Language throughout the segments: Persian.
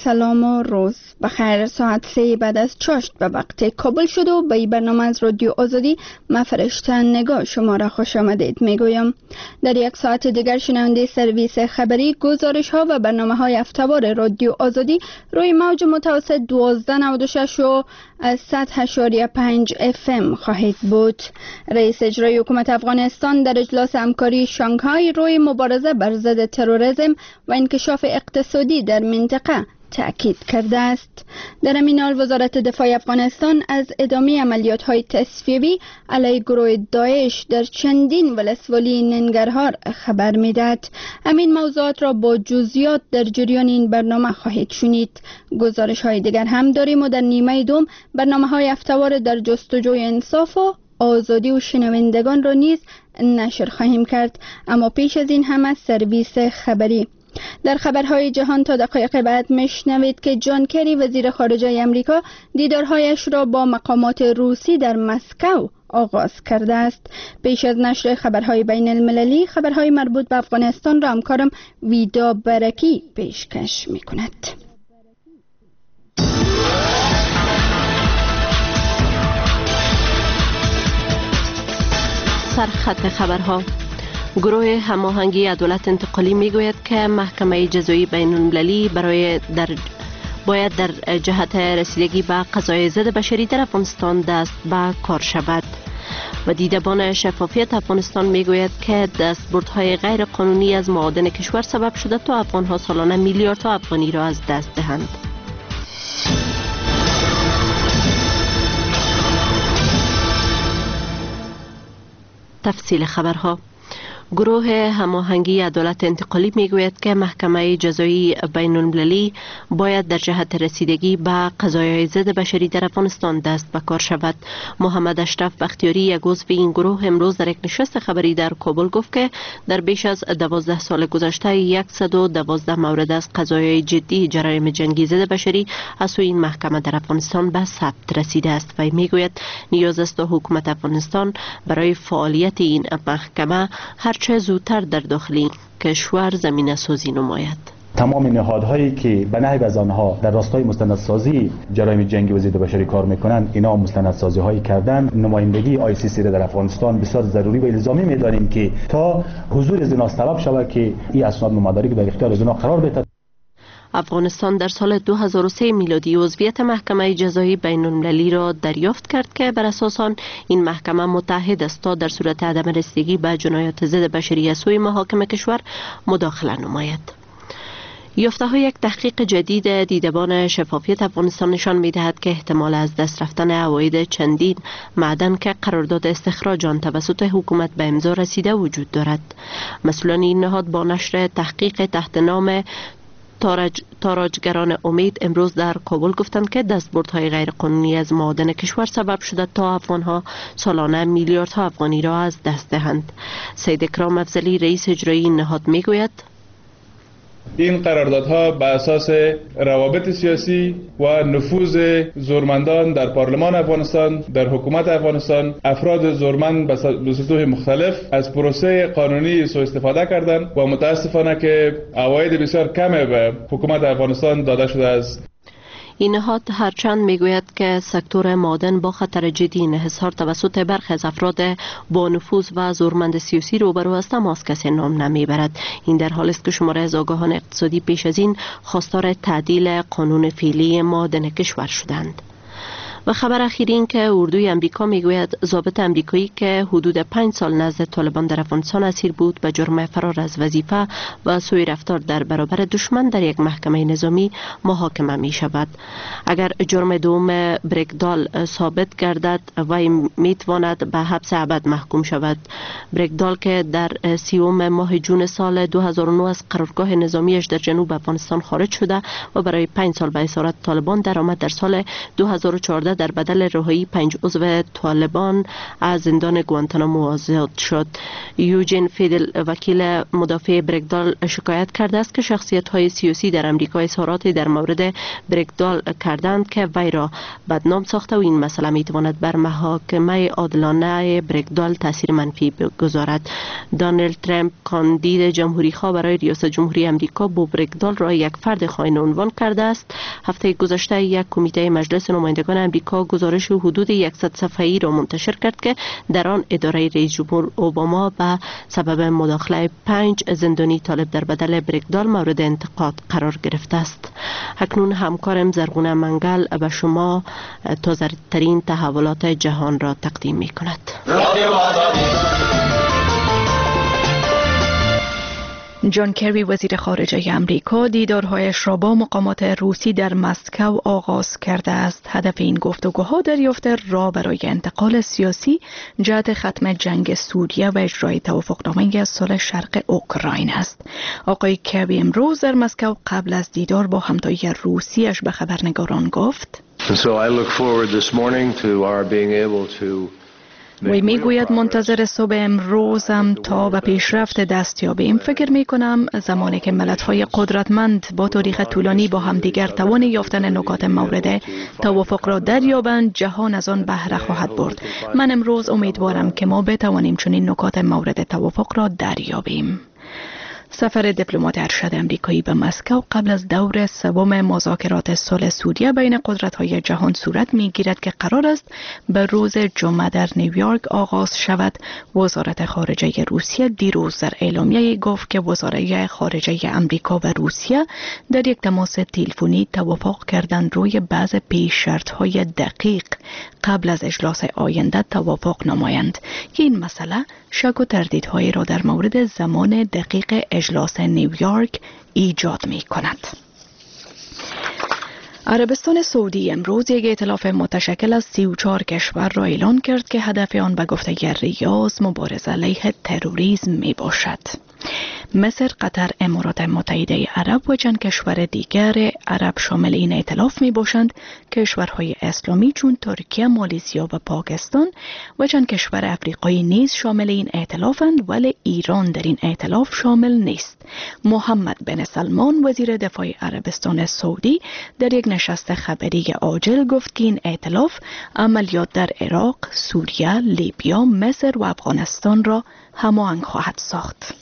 سلام و روز بخیر. ساعت 3 بعد از چاشت به وقت کابل شد و به برنامه از رادیو آزادی من فرشته نگاه شما را خوش آمدید میگویم. در یک ساعت دیگر شنونده سرویس خبری، گزارش ها و برنامه های هفته‌وار رادیو آزادی روی موج متوسط 1296 و 100.5 FM خواهید بود. رئیس اجرایی حکومت افغانستان در اجلاس همکاری شانگهای روی مبارزه بر ضد تروریسم و انکشاف اقتصادی در منطقه تأکید کرده است. در همین حال وزارت دفاع افغانستان از ادامه عملیات‌های تصفیه‌ای علیه گروه داعش در چندین ولسوالی ننگرهار خبر می‌دهد. همین موضوعات را با جزئیات در جریان این برنامه خواهید شنید. گزارش‌های دیگر هم داریم و در نیمه دوم برنامه‌های هفته‌وار در جستجوی انصاف و آزادی و شنوندگان را نیز نشر خواهیم کرد. اما پیش از این هم از سرویس خبری. در خبرهای جهان تا دقایق بعد میشنوید که جان کری وزیر خارجه امریکا دیدارهایش را با مقامات روسی در مسکو آغاز کرده است. پیش از نشر خبرهای بین المللی، خبرهای مربوط به افغانستان را همکارم ویدا برکی پیشکش می کند. سرخط خبرها. گروه هماهنگی عدالت انتقالی میگوید که محکمه جزایی بین المللی باید در جهت رسیدگی به قضایای ضد بشری در افغانستان دست به کار شود. و دیدبان شفافیت افغانستان میگوید که دستبردهای غیر قانونی از معادن کشور سبب شده تا افغانها سالانه میلیاردها افغانی را از دست دهند. تفصیل خبرها. گروه هماهنگی عدالت انتقالی میگوید که محکمه جزایی بین المللی باید در جهت رسیدگی به قضایای ضد بشری در افغانستان دست به کار شود. محمد اشرف بختیاری، یک عضو این گروه، امروز در یک نشست خبری در کابل گفت که در بیش از 12 سال گذشته 112 مورد از قضایای جدی جرایم جنگی ضد بشری از سوی این محکمه در افغانستان به ثبت رسیده است و میگوید نیاز است تا حکومت افغانستان برای فعالیت این محکمه هرچه زودتر در داخل کشور زمینه سازی نماید. تمام نهادهایی که به نحو از آنها در راستای مستندسازی جرایم جنگی و ضد بشری کار میکنند، اینا مستندسازی هایی کردن. نمایندگی ICC را در افغانستان بسیار ضروری و الزامی میدانیم که تا حضور از اینا سبب شود که این اسناد و مدارک در اختیار از اینا قرار بده. افغانستان در سال 2003 میلادی عضویت محکمه جزایی بین المللی را دریافت کرد که بر اساس آن این محکمه متحد است تا در صورت عدم رسیدگی به جنایات ضد بشری از سوی محاکم کشور مداخله نماید. یافته‌های یک تحقیق جدید دیدبان شفافیت افغانستان نشان می‌دهد که احتمال از دست رفتن عواید چندین معدن که قرارداد استخراج آن توسط حکومت به امضا رسیده وجود دارد. مسئولان این نهاد با نشر تحقیق تحت نام تاراجگران امید امروز در کابل گفتند که دستبردهای غیرقانونی از معادن کشور سبب شده تا افغانها سالانه میلیاردها افغانی را از دست دهند. سید اکرام افضلی، رئیس اجرایی این نهاد میگوید این قراردادها به اساس روابط سیاسی و نفوذ زورمندان در پارلمان افغانستان، در حکومت افغانستان، افراد زورمند به سطوح مختلف از پروسه قانونی سوء استفاده کردند و متاسفانه که عواید بسیار کمی به حکومت افغانستان داده شده است. این نهاد هرچند میگوید که سکتور معادن با خطر جدی انحصار توسط برخی از افراد با نفوذ و زورمند سیاسی روبرو است، اما از کسی نام نمیبرد. این در حالی است که شماره از آگاهان اقتصادی پیش از این خواستار تعدیل قانون فعلی معادن کشور شدند. و خبر اخیری این که اردوی امریکا میگوید ضابط امریکایی که حدود 5 سال نزد طالبان در افغانستان اسیر بود به جرم فرار از وظیفه و سوء رفتار در برابر دشمن در یک محکمه نظامی محاکمه می شود. اگر جرم دوم برگدال ثابت گردد و میتواند به حبس ابد محکوم شود. برگدال که در 30 ماه جون سال 2009 از قرارگاه نظامیش در جنوب افغانستان خارج شده و برای 5 سال به اسارت طالبان درآمد، در سال 2014 2015 در بدل رهایی 5 عضو طالبان از زندان گوانتانامو آزاد شد. یوجین فیدل وکیل مدافع برگدال شکایت کرده است که شخصیت‌های سیاسی در امریکا اظهاراتی در مورد برگدال کردند که وی را بدنام ساخته و این مسئله می‌تواند بر محاکمه عادلانه برگدال تاثیر منفی بگذارد. دونالد ترامپ کاندید جمهوری‌خواه برای ریاست جمهوری امریکا با برگدال را یک فرد خائن عنوان کرده است. هفته گذشته یک کمیته مجلس نمایندگان امریکا گزارش حدود 100 صفحه‌ای را منتشر کرد که در آن اداره رئیس جمهور اوباما به سبب مداخله 5 زندانی طالب در بدل برگدال مورد انتقاد قرار گرفته است. اکنون همکارم زرغونه منگل به شما تازه ترین تحولات جهان را تقدیم می کند. جان کری وزیر خارجه امریکا دیدارهایش را با مقامات روسی در مسکو آغاز کرده است. هدف این گفتگوها دریافت راه برای انتقال سیاسی جهت ختم جنگ سوریه و اجرای توافقنامه صلح شرق اوکراین است. آقای کری امروز در مسکو قبل از دیدار با همتای روسیش به خبرنگاران گفت وی میگوید منتظر صبح امروزم تا به پیشرفت دست یابیم. فکر می کنم زمانی که ملت‌های قدرتمند با تاریخ طولانی با همدیگر توان یافتن نکات مورد توافق را دریابند، جهان از آن بهره خواهد برد. من امروز امیدوارم که ما بتوانیم چنین نکات مورد توافق را دریابیم. سفر دیپلمات ارشد امریکایی به مسکو قبل از دور سوم مذاکرات صلح سوریه بین قدرت‌های جهان صورت می‌گیرد که قرار است به روز جمعه در نیویورک آغاز شود. وزارت خارجه روسیه دیروز در اعلامیه‌ای گفت که وزرای خارجه امریکا و روسیه در یک تماس تلفنی توافق کردند روی بعض پیش‌شرط‌های دقیق قبل از اجلاس آینده توافق نمایند که این مسئله شک و تردیدهایی را در مورد زمان دقیق اجلاس نیویورک ایجاد می کند. عربستان سعودی امروز یک ائتلاف متشکل از 34 کشور را اعلان کرد که هدف آن به گفته ریاض مبارزه علیه تروریسم می باشد. مصر، قطر، امارات متحده عرب و چند کشور دیگر عرب شامل این ائتلاف می باشند. کشورهای اسلامی چون ترکیه، مالزیا و پاکستان و چند کشور افریقایی نیز شامل این ائتلافند، ولی ایران در این ائتلاف شامل نیست. محمد بن سلمان وزیر دفاع عربستان سعودی در یک نشست خبری عاجل گفت که این ائتلاف عملیات در عراق، سوریه، لیبیا، مصر و افغانستان را هماهنگ خواهد ساخت.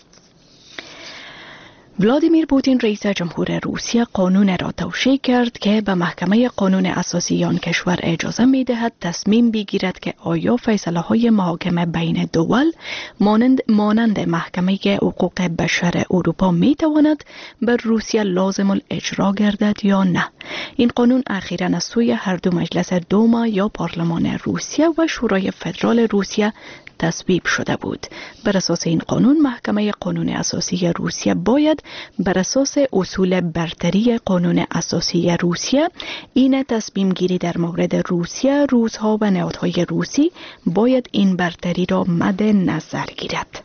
ولادیمیر پوتین رئیس جمهور روسیه قانون را توشیح کرد که به محکمه قانون اساسی آن کشور اجازه می دهد تصمیم بگیرد که آیا فیصله های محاکمه بین دول مانند محکمه حقوق بشر اروپا می تواند بر روسیه لازم الاجرا گردد یا نه. این قانون اخیراً از سوی هر دو مجلس دوما یا پارلمان روسیه و شورای فدرال روسیه تصویب شده بود. بر اساس این قانون محکمه قانون اساسی روسیه باید بر اساس اصول برتری قانون اساسی روسیه این تصمیم گیری در مورد روسیه، روزها و نهادهای روسی باید این برتری را مد نظر گیرد.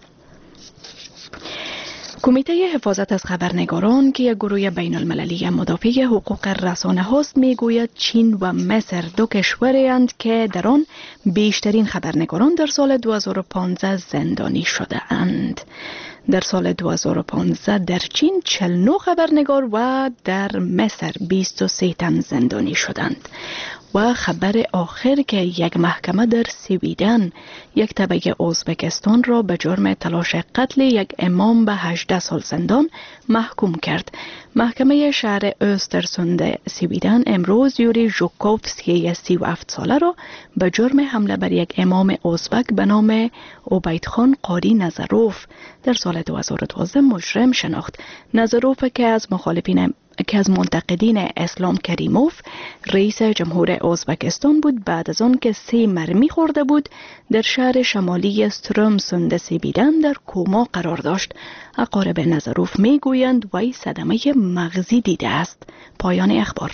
کمیته حفاظت از خبرنگاران که یک گروه بین المللی مدافع حقوق رسانه هاست میگوید چین و مصر دو کشوری اند که در آن بیشترین خبرنگاران در سال 2015 زندانی شده اند. در سال 2015 در چین 49 خبرنگار و در مصر 23 تن زندانی شدند. و خبر آخر که یک محکمه در سویدن یک تبع ازبکستان را به جرم تلاش قتل یک امام به 18 سال زندان محکوم کرد. محکمه شهر اوسترسوند سویدن امروز یوری ژوکوفسکی 37 ساله را به جرم حمله بر یک امام ازبک به نام عبیدخان قاری نظروف در سال 2012 مجرم شناخت. نظروف که از منتقدین اسلام کریموف رئیس جمهور ازبکستان بود، بعد از آن که 3 مرمی خورده بود در شهر شمالی استرومسوند سویدن در کوما قرار داشت. اقارب نظروف میگویند وی صدمه مغزی دیده است. پایان اخبار.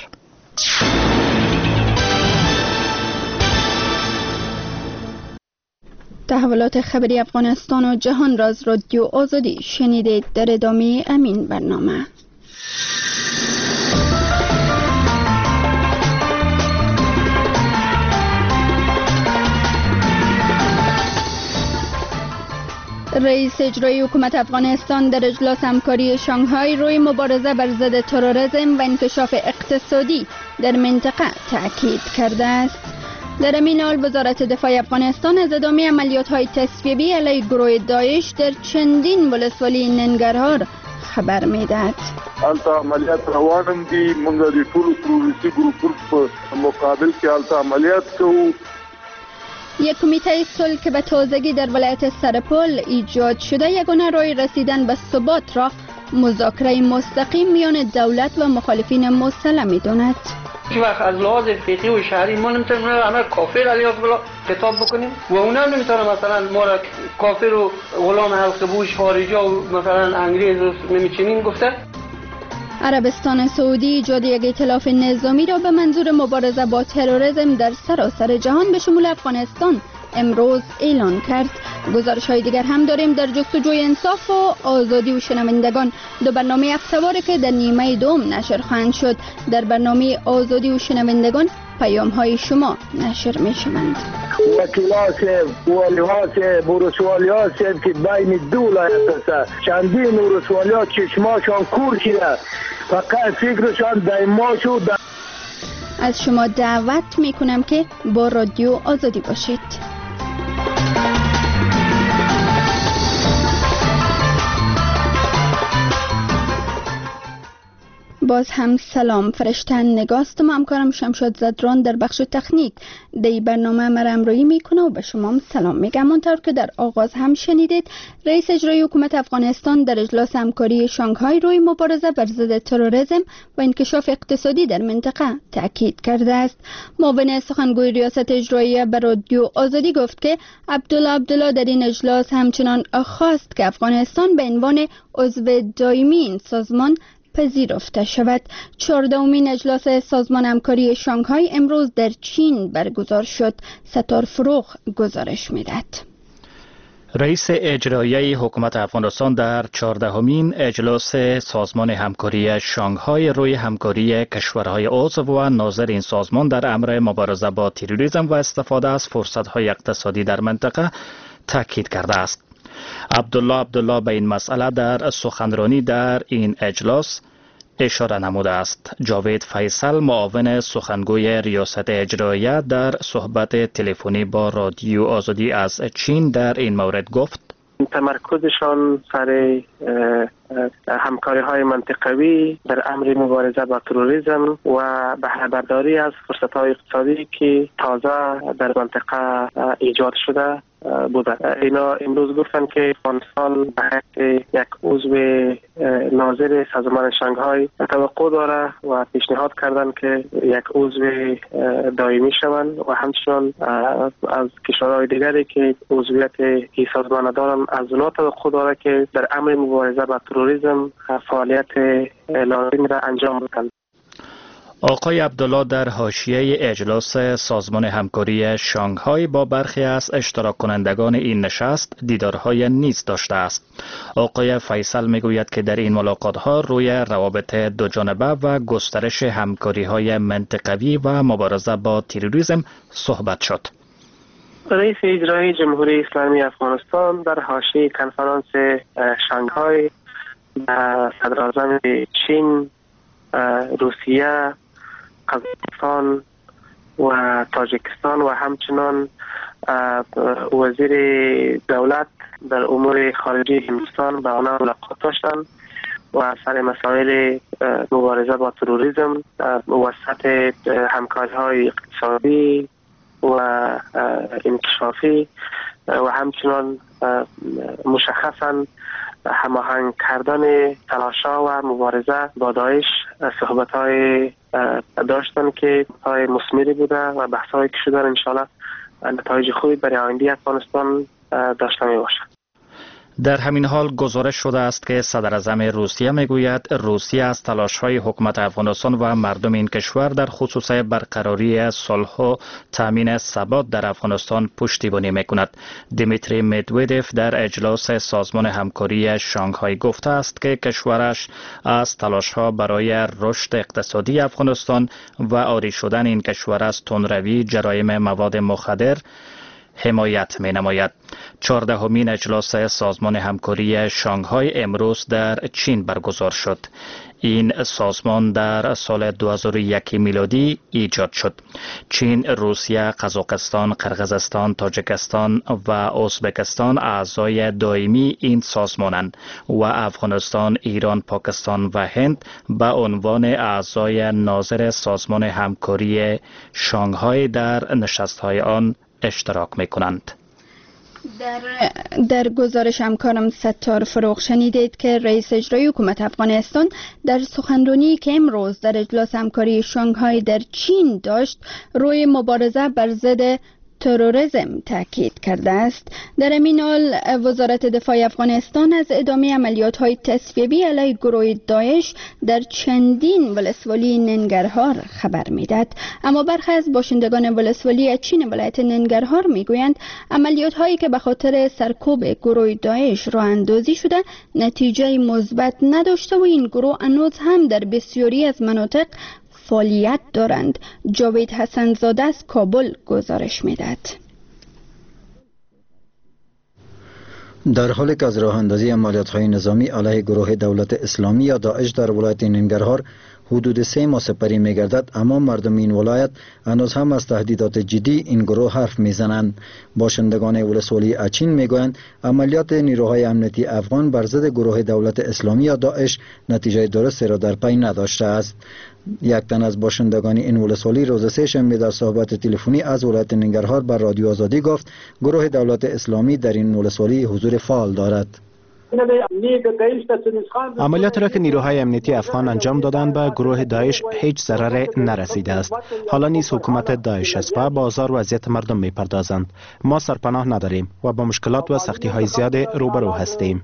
تحولات خبری افغانستان و جهان را از رادیو آزادی شنیدید. در ادامه امین برنامه رئیس اجرایی حکومت افغانستان در اجلاس همکاری شانگهای روی مبارزه بر ضد تروریسم و انکشاف اقتصادی در منطقه تاکید کرده است. در همین حال وزارت دفاع افغانستان از ادامه عملیات‌های تصفیه‌ای علیه گروه داعش در چندین ولسوالی ننگرهار خبر می‌دهد. البته عملیات روانم دي، موږ د ټولو تروریستي ګروپونو په مقابل کې البته عملیات کوو. یک کمیته صلح که به تازگی در ولایت سرپل ایجاد شده یگانه راه رسیدن به ثبات را مذاکره مستقیم میان دولت و مخالفین مسلح می‌داند. هیچ وقت از لحاظ فقهی و شرعی ما نمیتونیم همه کافر علیه بلا خطاب بکنیم و اونا نمیتونه مثلا ما را کافر و غلام حلق بوش خارجی و مثلا انگریز و نمیچنین گفته. عربستان سعودی ایجاد یک ائتلاف نظامی را به منظور مبارزه با تروریسم در سراسر جهان به شمول افغانستان امروز اعلان کرد. گزارش های دیگر هم داریم. در جستجوی انصاف و آزادی و شنوندگان دو برنامه هفته‌واره که در نیمه دوم نشر خواهند شد. در برنامه آزادی و شنوندگان پیام های شما نشر می شوند. وکیلات والیات ورسوالیات که بین دو ولایت است، چندین ورسوالیات چشماشان کور شده، فقط فکرشان دایما شد. از شما دعوت می کنم که با رادیو آزادی باشید. باز هم سلام. فرشتن نگاست و همکارم شمشاد زدران در بخش تکنیک دی برنامه مرا همراهی میکنه و به شما هم سلام میگم. اونطور که در آغاز هم شنیدید، رئیس اجرایی حکومت افغانستان در اجلاس همکاری شانگهای روی مبارزه بر ضد تروریسم و انکشاف اقتصادی در منطقه تاکید کرده است. معاون سخنگوی ریاست اجرایی به رادیو آزادی گفت که عبدالله در این اجلاس همچنان خواست که افغانستان به عنوان عضو دائمی این سازمان پذیرفته شود. 14مین اجلاس سازمان همکاری شانگهای امروز در چین برگزار شد. ستار فروغ گزارش می‌دهد. رئیس اجرایی حکومت افغانستان در 14مین اجلاس سازمان همکاری شانگهای روی همکاری کشورهای عضو و ناظر این سازمان در امر مبارزه با تروریسم و استفاده از فرصت‌های اقتصادی در منطقه تاکید کرده است. عبدالله به این مسئله در سخنرانی در این اجلاس اشاره نموده است. جاوید فیصل معاون سخنگوی ریاست اجراییه در صحبت تلفنی با رادیو آزادی از چین در این مورد گفت تمرکزشان سر همکاری های منطقوی در امر مبارزه با تروریسم و بهره برداری از فرصت های اقتصادی که تازه در منطقه ایجاد شده بوده. اینا امروز گفتن که افغانستان به حیث یک عضو ناظر سازمان شانگهای توقع داره و پیشنهاد کردن که یک عضو دائمی شوند و همچنان از کشورهای دیگری که عضویت این سازمان دارن از اونها توقع داره که در امر مبارزه با تروریسم فعالیت لازم را انجام بدن. آقای عبدالله در حاشیه اجلاس سازمان همکاری شانگهای با برخی از اشتراک کنندگان این نشست دیدارهای نیز داشته است. آقای فیصل میگوید که در این ملاقات‌ها روی روابط دوجانبه و گسترش همکاری‌های منطقوی و مبارزه با تروریسم صحبت شد. رئیس اجرایی جمهوری اسلامی افغانستان در حاشیه کنفرانس شانگهای صدراعظم چین، روسیه، قزاقستان و تاجیکستان و همچنان وزیر دولت در امور خارجه هندوستان با آنها ملاقات داشتند و سر مسائل مبارزه با تروریسم وسط همکاری‌های اقتصادی و انکشافی و همچنان مشخصاً هماهنگ کردن تلاش‌ها و مبارزه با داعش صحبت‌های داشتن که های مثمری بوده و بحث‌هایی که شدن انشاءالله نتایج خوبی برای آینده افغانستان داشته می‌باشد. در همین حال گزارش شده است که صدراعظم روسیه میگوید روسیه از تلاش‌های حکومت افغانستان و مردم این کشور در خصوص برقراری صلح و تامین ثبات در افغانستان پشتیبانی میکند. دیمیتری مدودف در اجلاس سازمان همکاری شانگهای گفته است که کشورش از تلاش‌ها برای رشد اقتصادی افغانستان و عاری شدن این کشور از تندروی، جرایم مواد مخدر، حمایت می نماید. 14مین اجلاس سازمان همکاری شانگهای امروز در چین برگزار شد. این سازمان در سال 2001 میلادی ایجاد شد. چین، روسیه، قزاقستان، قرقیزستان، تاجیکستان و ازبکستان اعضای دائمی این سازمانند و افغانستان، ایران، پاکستان و هند به عنوان اعضای ناظر سازمان همکاری شانگهای در نشست‌های آن اشتراک می‌کنند. در گزارش همکارم ستار فروغ شنیدید که رئیس اجرایی حکومت افغانستان در سخنرانی که امروز در اجلاس همکاری شانگهای در چین داشت روی مبارزه بر ضد تروریسم تاکید کرده است. در این حال وزارت دفاع افغانستان از ادامه عملیات‌های تصفیه‌ای علیه گروه داعش در چندین ولسوالی ننگرهار خبر می‌دهد. اما برخی از باشندگان ولسوالی چین ولایت ننگرهار می‌گویند عملیات‌هایی که به خاطر سرکوب گروه داعش راه اندازی شده نتیجه مثبت نداشته و این گروه هنوز هم در بسیاری از مناطق فعالیت دارند. جاوید حسن زاده از کابل گزارش می‌دهد. در حالی که از راه اندازی عملیات‌های نظامی علیه گروه دولت اسلامی یا داعش در ولایت ننگرهار حدود 3 ماه سپری می‌گردد، اما مردم این ولایت هنوز هم از تهدیدات جدی این گروه حرف می‌زنند. باشندگان ولسوالی اچین می‌گویند عملیات نیروهای امنیتی افغان بر ضد گروه دولت اسلامی یا داعش نتیجه درستی را در پی نداشته است. یک تن از باشندگان این ولسوالی روز سه‌شنبه در صحبت تلفنی از ولایت ننگرهار بر رادیو آزادی گفت گروه دولت اسلامی در این ولسوالی حضور فعال دارد. عملیاتی را که نیروهای امنیتی افغان انجام دادند به گروه داعش هیچ ضرر نرسیده است. حالا نیز حکومت داعش است و بازار وضعیت مردم می‌پردازند. ما سرپناه نداریم و با مشکلات و سختی‌های زیاد روبرو هستیم.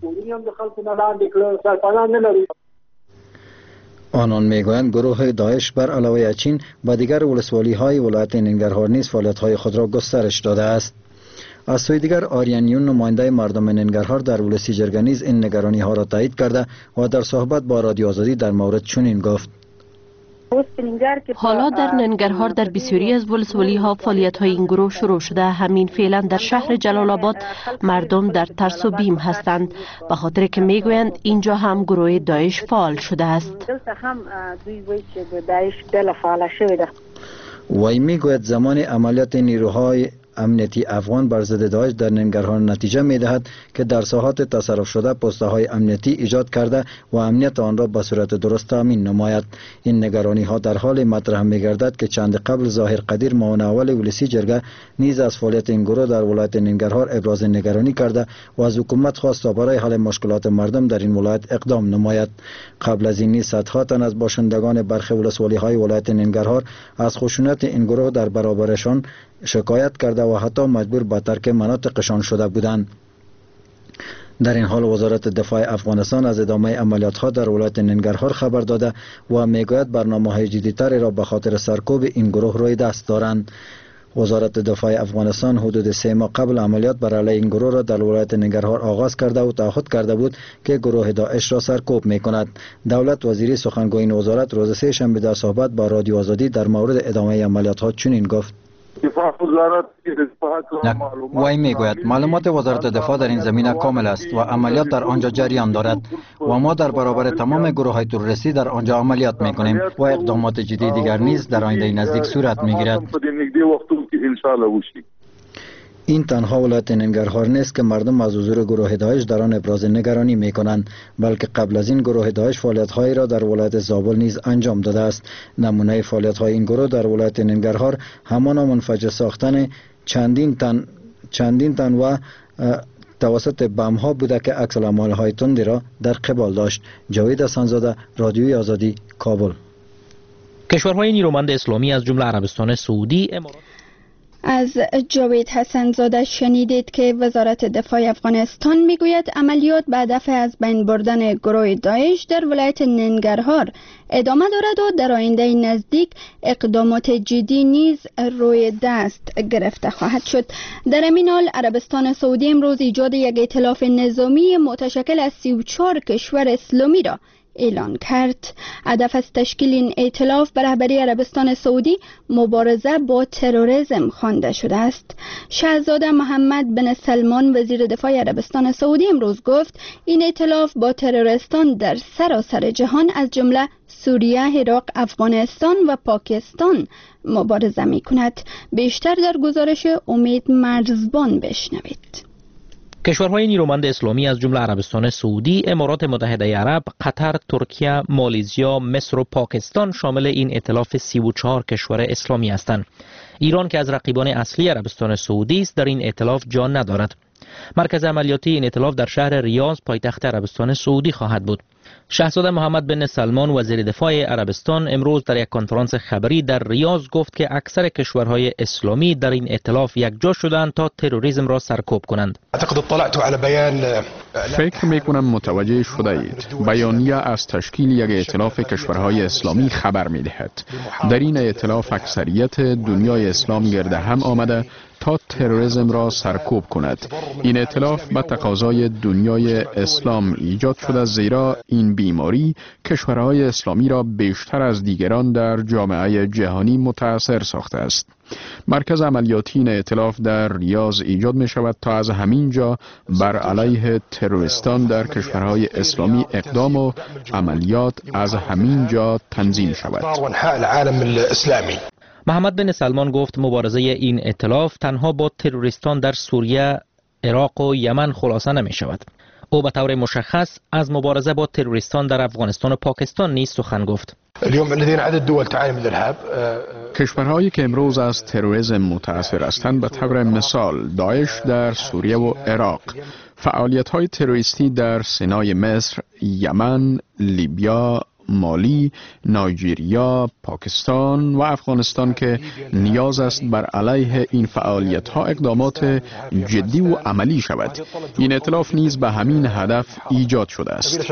آنان میگویند گروه داعش بر علاوه اچین و دیگر ولسوالی‌های ولایت ننگرهار نیز فعالیت‌های خود را گسترش داده است. از سوی دیگر آریانیون نماینده مردم ننگرهار در ولسی جرگه نیز این نگرانی‌ها را تایید کرده و در صحبت با رادیو آزادی در مورد چنین گفت: حالا در ننگرهار در بسیاری از ولسوالی‌ها فعالیت‌های این گروه شروع شده. همین فعلا در شهر جلال آباد مردم در ترس و بیم هستند به خاطر که میگویند اینجا هم گروه داعش فعال شده است. وی میگوید زمان عملیات نیروهای امنیتی افغان بر ضد داعش در ننگرهار نتیجه می‌دهد که در ساحات تصرف شده پست‌های امنیتی ایجاد کرده و امنیت آن را به صورت درست تامین نماید. این نگرانی‌ها در حال مطرح می‌گردد که چند قبل ظاهر قدیر معاون اول ولسی جرگه نیز از فعالیت این گروه در ولایت ننگرهار ابراز نگرانی کرده و از حکومت خواست تا برای حل مشکلات مردم در این ولایت اقدام نماید. قبل از این نیز صدها تن از باشندگان برخی ولسوالی‌های ولایت ننگرهار از خشونت این گروه در برابرشان شکایت کرده و حتی مجبور به ترک مناطقشان شده بودند. در این حال وزارت دفاع افغانستان از ادامه عملیات‌ها در ولایت ننگرهار خبر داده و میگوید برنامه‌های جدی‌تری را به خاطر سرکوب این گروه روی دست دارند. وزارت دفاع افغانستان حدود 3 ماه قبل عملیات بر علیه این گروه را در ولایت ننگرهار آغاز کرده و تعهد کرده بود که گروه داعش را سرکوب می‌کند. دولت وزیری سخنگوی این وزارت روز سه‌شنبه در صحبت با رادیو آزادی در مورد ادامه عملیات‌ها چنین گفت: وی میگوید معلومات وزارت دفاع در این زمینه کامل است و عملیات در آنجا جریان دارد و ما در برابر تمام گروه‌های تروریستی در آنجا عملیات میکنیم و اقدامات جدی دیگر نیز در آینده نزدیک صورت میگیرد. این تنها ولایت ننگرهار نیست که مردم از حضور گروه داعش در آن ابراز نگرانی میکنند، بلکه قبل از این گروه داعش فعالیت‌هایی را در ولایت زابل نیز انجام داده است. نمونه فعالیت‌های این گروه در ولایت ننگرهار همان منفجر ساختن چندین تن و توسط بم‌ها بوده که عکس العمل‌های تندی را در قبال داشت. جاوید حسن زاده، رادیوی آزادی، کابل. کشورهای نیرومند اسلامی از جمله عربستان سعودی، امارات. از جاوید حسن زاده شنیدید که وزارت دفاع افغانستان میگوید عملیات به هدف از بین بردن گروه داعش در ولایت ننگرهار ادامه دارد و در آینده نزدیک اقدامات جدی نیز روی دست گرفته خواهد شد. در این حال عربستان سعودی امروز ایجاد یک ائتلاف نظامی متشکل از 34 کشور اسلامی را اعلان کرد. هدف از تشکیل این ائتلاف به رهبری عربستان سعودی مبارزه با تروریسم خوانده شده است. شاهزاده محمد بن سلمان وزیر دفاع عربستان سعودی امروز گفت این ائتلاف با تروریستان در سراسر جهان از جمله سوریه، عراق، افغانستان و پاکستان مبارزه می کند. بیشتر در گزارش امید مرزبان بشنوید. کشورهای نیرومند اسلامی از جمله عربستان سعودی، امارات متحده عرب، قطر، ترکیه، مالزیا، مصر و پاکستان شامل این ائتلاف 34 کشور اسلامی هستند. ایران که از رقیبان اصلی عربستان سعودی است در این ائتلاف جا ندارد. مرکز عملیاتی این ائتلاف در شهر ریاض پایتخت عربستان سعودی خواهد بود. شاهزاده محمد بن سلمان وزیر دفاع عربستان امروز در یک کنفرانس خبری در ریاض گفت که اکثر کشورهای اسلامی در این ائتلاف یکجا شدند تا تروریسم را سرکوب کنند. فکر می‌کنم متوجه شده اید. بیانیه از تشکیل یک ائتلاف کشورهای اسلامی خبر می‌دهد. در این ائتلاف اکثریت دنیای اسلام گرد هم آمده تا تروریسم را سرکوب کند. این ائتلاف به تقاضای دنیای اسلام ایجاد شده، زیرا این بیماری کشورهای اسلامی را بیشتر از دیگران در جامعه جهانی متاثر ساخته است. مرکز عملیاتی این ائتلاف در ریاض ایجاد می شود تا از همین جا بر علیه تروریستان در کشورهای اسلامی اقدام و عملیات از همین جا تنظیم شود. محمد بن سلمان گفت مبارزه این ائتلاف تنها با تروریستان در سوریه، عراق و یمن خلاصه نمی شود. او به طور مشخص از مبارزه با تروریستان در افغانستان و پاکستان نیز سخن گفت. کشورهایی که امروز از تروریسم متاثر هستند به طور مثال داعش در سوریه و عراق، فعالیت‌های تروریستی در سینای مصر، یمن، لیبیا، مالی، نایجریا، پاکستان و افغانستان که نیاز است بر علیه این فعالیت‌ها اقدامات جدی و عملی شود. این ائتلاف نیز به همین هدف ایجاد شده است.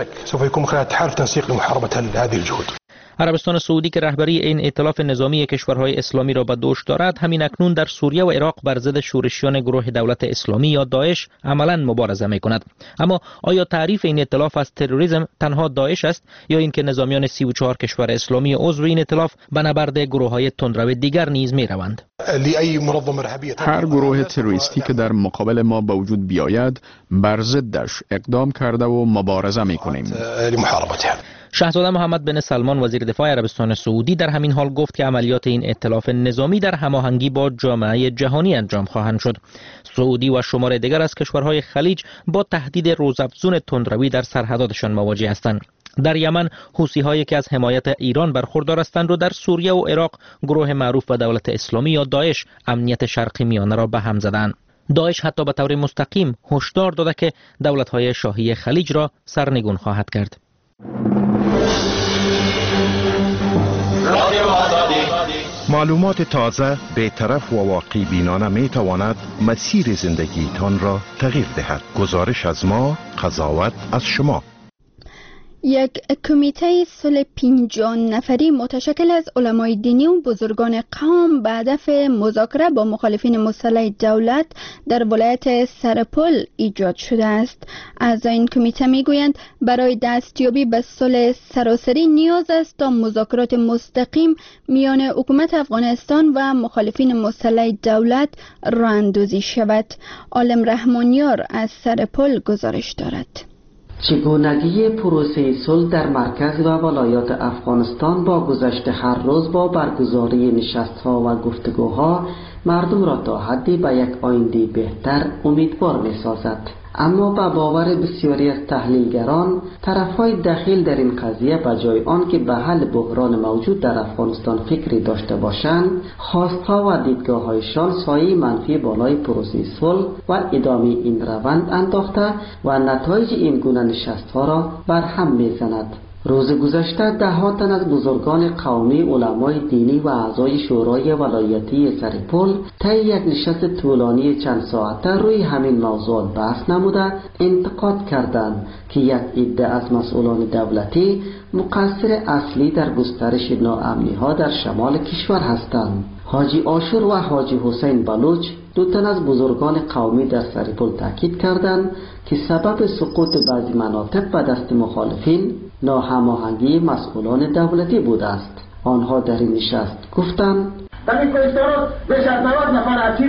عربستان سعودی که رهبری این ائتلاف نظامی کشورهای اسلامی را به دوش دارد، همین اکنون در سوریه و عراق بر ضد شورشیان گروه دولت اسلامی یا داعش عملاً مبارزه می‌کند. اما آیا تعریف این ائتلاف از تروریسم تنها داعش است یا اینکه نظامیان 34 کشور اسلامی عضو این ائتلاف به نبرد گروه‌های تندرو دیگر نیز می‌روند؟ هر گروه تروریستی که در مقابل ما به وجود بیاید بر ضدش اقدام کرده و مبارزه می‌کنیم. شاهزاده محمد بن سلمان وزیر دفاع عربستان سعودی در همین حال گفت که عملیات این ائتلاف نظامی در هماهنگی با جامعه جهانی انجام خواهند شد. سعودی و شمار دیگر از کشورهای خلیج با تهدید روزافزون تندروی در سرحداتشان مواجه هستند. در یمن حوثی‌هایی که از حمایت ایران برخوردار هستند و در سوریه و عراق گروه معروف به دولت اسلامی یا داعش امنیت شرق میانه را به هم زدند. داعش حتی به طور مستقیم هشدار داده که دولت‌های شاهی خلیج را سرنگون خواهد کرد. معلومات تازه، بی‌طرف و واقعی بینانه می تواند مسیر زندگیتان را تغییر دهد. گزارش از ما، قضاوت از شما. یک کمیته صلح 50 نفری متشکل از علمای دینی و بزرگان قوم به هدف مذاکره با مخالفین مسلح دولت در ولایت سرپل ایجاد شده است. اعضای این کمیته میگویند برای دستیابی به صلح سراسری نیاز است تا مذاکرات مستقیم میان حکومت افغانستان و مخالفین مسلح دولت راه اندازی شود. عالم رحمانیار از سرپل گزارش دارد. چگونگی پروسه صلح در مرکز و ولایات افغانستان با گذشت هر روز با برگزاری نشست‌ها و گفتگوها مردم را تا حدی به یک آینده بهتر امیدوار می‌سازد. اما به باور بسیاری از تحلیلگران، طرفهای دخیل در این قضیه به جای آن که به حل بحران موجود در افغانستان فکری داشته باشند، خواستها و دیدگاه‌هایشان سایه منفی بالای پروسه صلح و ادامه این روند انداخته و نتایج این گونه نشست‌ها را بر هم می‌زند. روز گذشته ده‌ها تن از بزرگان قومی، علمای دینی و اعضای شورای ولایتی سرپل طی یک نشست طولانی چند ساعته روی همین موضوع بحث نموده انتقاد کردند که یک عده از مسئولان دولتی مقصر اصلی در گسترش ناامنی‌ها در شمال کشور هستند. حاجی آشور و حاجی حسین بلوچ، دو تن از بزرگان قومی در سرپل تاکید کردند که سبب سقوط بعضی مناطق به دست مخالفین ناهماهنگی مسئولان دولتی بوده است. آنها در این نشست گفتند در این کشتارات بیش از 90 نفر اسیر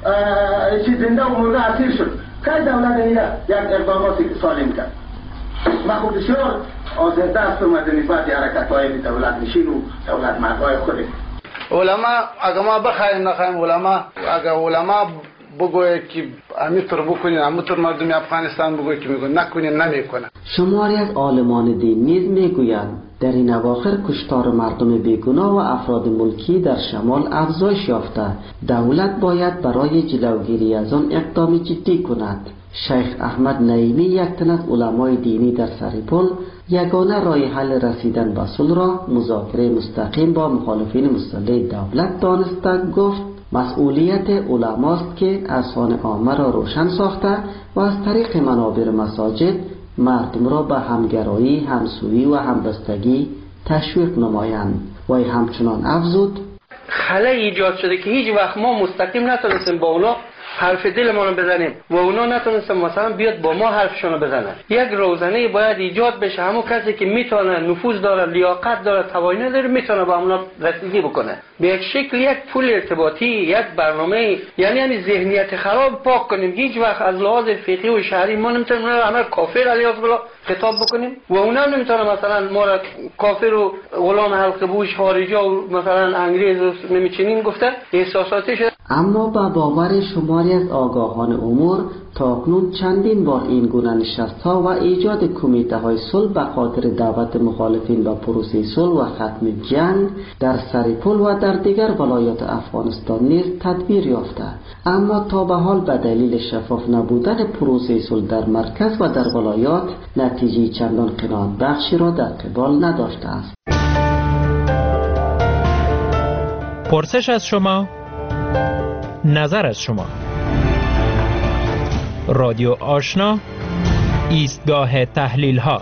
زنده و مرده اسیر شد. که دولت اینجا یک اقدامات سالم کرد. ما خود بسیار آزرده هستم از نسبت حرکت‌های دولت نشین و دولت مردهای خود. علما اگر ما بخوایم نخوایم اگر علما بگوید که همینطور بکنین همینطور مردم افغانستان بگوید که میگن نکنین نمیکنن. شماری از عالمان دین نیز میگویند در این اواخر کشتار مردم بیگناه و افراد ملکی در شمال افزایش یافته. دولت باید برای جلوگیری از آن اقدام جدی کند. شیخ احمد نعیمی، یک تن از علمای دینی در سریپل، یگانه راه حل رسیدن به صلح را مذاکره مستقیم با مخالفین مسلح دولت دانسته گفت مسئولیت علماست که اذهان عامه را روشن ساخته و از طریق منابر مساجد مردم را به همگرایی، همسویی و همبستگی تشویق نمایند. و همچنان افزود خلأ ایجاد شده که هیچ وقت ما مستقیم نتونستیم با اونا حرف دلمون بزنیم و اونا نتونستن مثلا بیاد با ما حرفشون بزنن. یک روزنه باید ایجاد بشه، همون کسی که میتونه، نفوذ داره، لیاقت داره، توانایی داره، میتونه با اونا رسیدگی بکنه. به یک شکل یک پول ارتباطی، یک برنامه، یعنی ذهنیت خراب پاک کنیم. هیچ وقت از لحاظ فقهی و شرعی ما نمیتونیم همه کافر علیه بالله خطاب بکنیم و اونا نمیتونه مثلا ما را کافر و غلام حلقه پوش خارجا و مثلا انگریز و نمیچینین گفته احساساتی شده. اما با باور شماری از آگاهان امور تاکنون چندین بار این گونه نشست‌ها و ایجاد کمیته‌های صلح به خاطر دعوت مخالفین به پروسه صلح و ختم جنگ در سریپل و در دیگر ولایات افغانستان نیز تدبیر یافته، اما تا به حال به دلیل شفاف نبودن پروسه صلح در مرکز و در ولایات نتیجه چندان قناعت بخشی را در قبال نداشته است. پرسش از شما، نظر از شما. رادیو آشنا، ایستگاه تحلیل ها.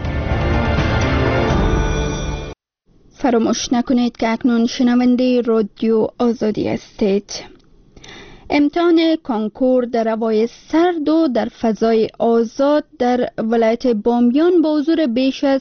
فراموش نکنید که اکنون شنونده رادیو آزادی هستید. امتحان کنکور در هوای سرد و در فضای آزاد در ولایت بامیان با حضور بیش از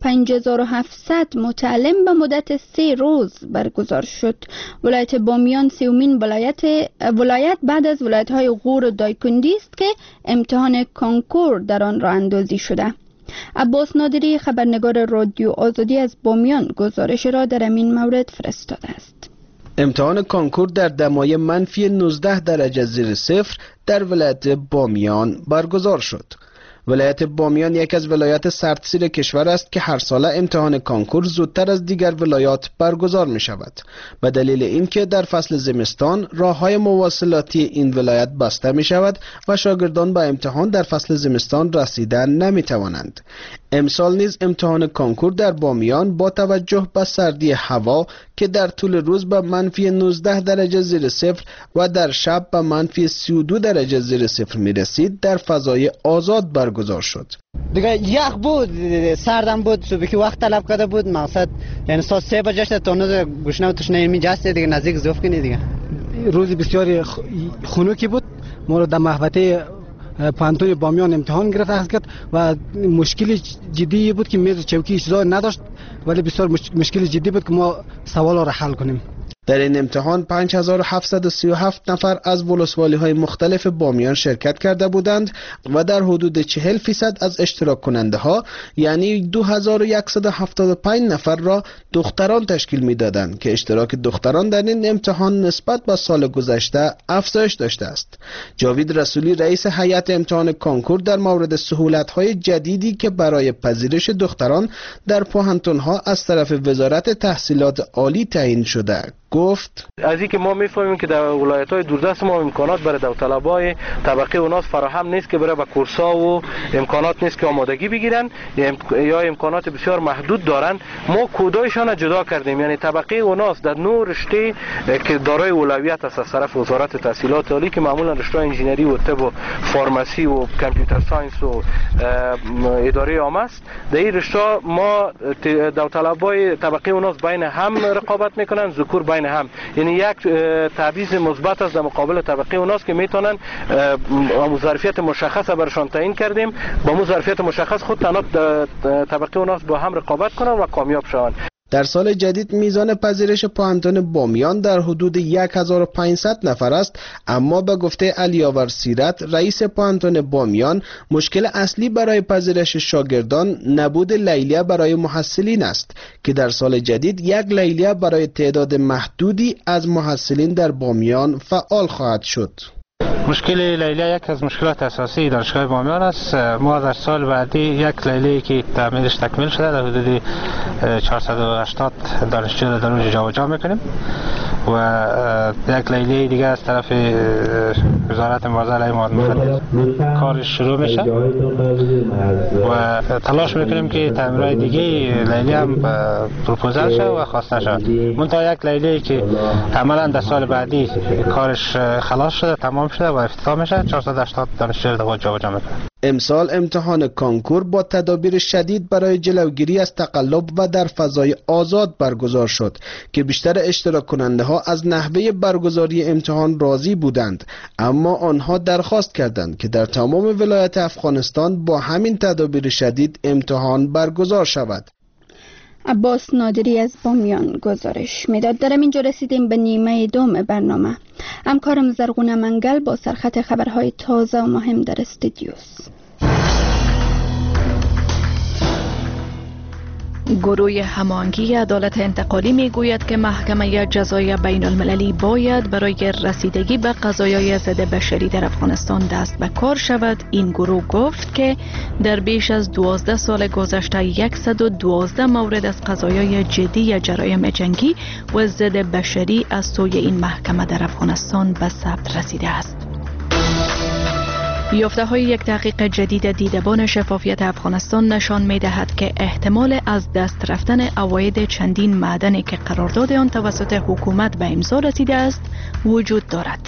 5700 متعلم به مدت 3 روز برگزار شد. ولایت بامیان سومین ولایت بعد از ولایت‌های غور و دایکندی است که امتحان کنکور در آن راه اندازی شده. عباس نادری خبرنگار رادیو آزادی از بامیان گزارش را در این مورد فرستاده است. امتحان کنکور در دمای منفی 19 درجه زیر صفر در ولایت بامیان برگزار شد. ولایت بامیان یک از ولایات سردسیر کشور است که هر ساله امتحان کنکور زودتر از دیگر ولایات برگزار می شود. به دلیل اینکه در فصل زمستان راههای مواصلاتی این ولایت بسته می شود و شاگردان به امتحان در فصل زمستان رسیدن نمی توانند. امسال نیز امتحان کنکور در بامیان با توجه به سردی هوا که در طول روز به منفی 19 درجه زیر صفر و در شب به منفی 32 درجه زیر صفر می رسید در فضای آزاد برگزار شد. دیگه یخ بود، سردم بود، صبحی که وقت طلب کرده بود، مقصد یعنی ساعت 3 بجه شد تا نوز گوشنه و تشنه می جسته دیگه نزدیک زوف کنی دیگه. روز بسیار خنوکی بود. ما رو در محوطه پانتون بامیان امتحان گرفت اخذ کرد و مشکلی جدی بود که میز چوکی چیزا نداشت، ولی بسیار مشکل جدی بود که ما سوال را حل کنیم. در این امتحان 5737 نفر از ولسوالی‌های مختلف بامیان شرکت کرده بودند و در حدود 40% از اشتراک کننده ها یعنی 2175 نفر را دختران تشکیل می‌دادند که اشتراک دختران در این امتحان نسبت به سال گذشته افزایش داشته است. جاوید رسولی رئیس هیئت امتحان کنکور در مورد سهولت‌های جدیدی که برای پذیرش دختران در پوهنتون‌ها از طرف وزارت تحصیلات عالی تعیین شده گفت: از اینکه ما میفهمیم که در ولایت‌های دوردست ما امکانات برای داوطلبای طبقه اوناس فراهم نیست که برای به کورس‌ها و امکانات نیست که آمادگی بگیرن یا امکانات بسیار محدود دارن. ما کودایشان جدا کردیم، یعنی طبقه اوناس در نوع رشته که دارای اولویت است از طرف وزارت تحصیلات عالی که معمولا رشته انجینری و طب و فارمسی و کامپیوتر ساینس و اداره عامه است، در این رشته ما داوطلبای طبقه اوناس بین هم رقابت میکنن، ذکور بین بین هم. یعنی یک تبعیض مثبت است در مقابل طبقه اوناست که میتونن ظرفیت مشخص برشان تعیین کردیم، با ظرفیت مشخص خود تنها طبقه اوناست با هم رقابت کنن و کامیاب شوند. در سال جدید میزان پذیرش پانتون بامیان در حدود 1500 نفر است، اما به گفته علیاور سیرت رئیس پانتون بامیان مشکل اصلی برای پذیرش شاگردان نبود لیلیه برای محصلین است که در سال جدید یک لیلیه برای تعداد محدودی از محصلین در بامیان فعال خواهد شد. مشکل لیلیه یک از مشکلات اساسی دانشگاه بامیان است. ما در سال بعدی یک لیلیه که تعمیرش تکمیل شده در حدود 480 دانشجو را در اونجا جابجا میکنیم و یک لیلیه دیگه از طرف وزارت مبارزه علیه مواد مخدر کارش شروع میشه و تلاش میکنیم که تعمیرهای دیگه لیلیه هم پروپوزال شده و خواسته شد. منتها یک لیلیه که عملا در سال بعدی کارش خلاص شده، تمام شده و افتتاح میشه، 480 دانشجو را جابجا میکنه. امسال امتحان کانکور با تدابیر شدید برای جلوگیری از تقلب و در فضای آزاد برگزار شد که بیشتر اشتراک کننده ها از نحوه برگزاری امتحان راضی بودند، اما آنها درخواست کردند که در تمام ولایت افغانستان با همین تدابیر شدید امتحان برگزار شود. عباس نادری از بامیان گزارش میداد. در اینجا رسیدیم به نیمه دوم برنامه. همکارم زرغونه منگل با سرخط خبرهای تازه و مهم در استودیوست. گروه هماهنگی عدالت انتقالی میگوید که محکمه جزای بین المللی باید برای رسیدگی به قضایای ضد بشری در افغانستان دست به کار شود. این گروه گفت که در بیش از 12 سال گذشته 112 مورد از قضایای جدی جرایم جنگی و ضد بشری از سوی این محکمه در افغانستان به ثبت رسیده است. یافته های یک تحقیق جدید دیدبان شفافیت افغانستان نشان می دهد که احتمال از دست رفتن عواید چندین معدنی که قرارداد آن توسط حکومت به امضا رسیده است وجود دارد.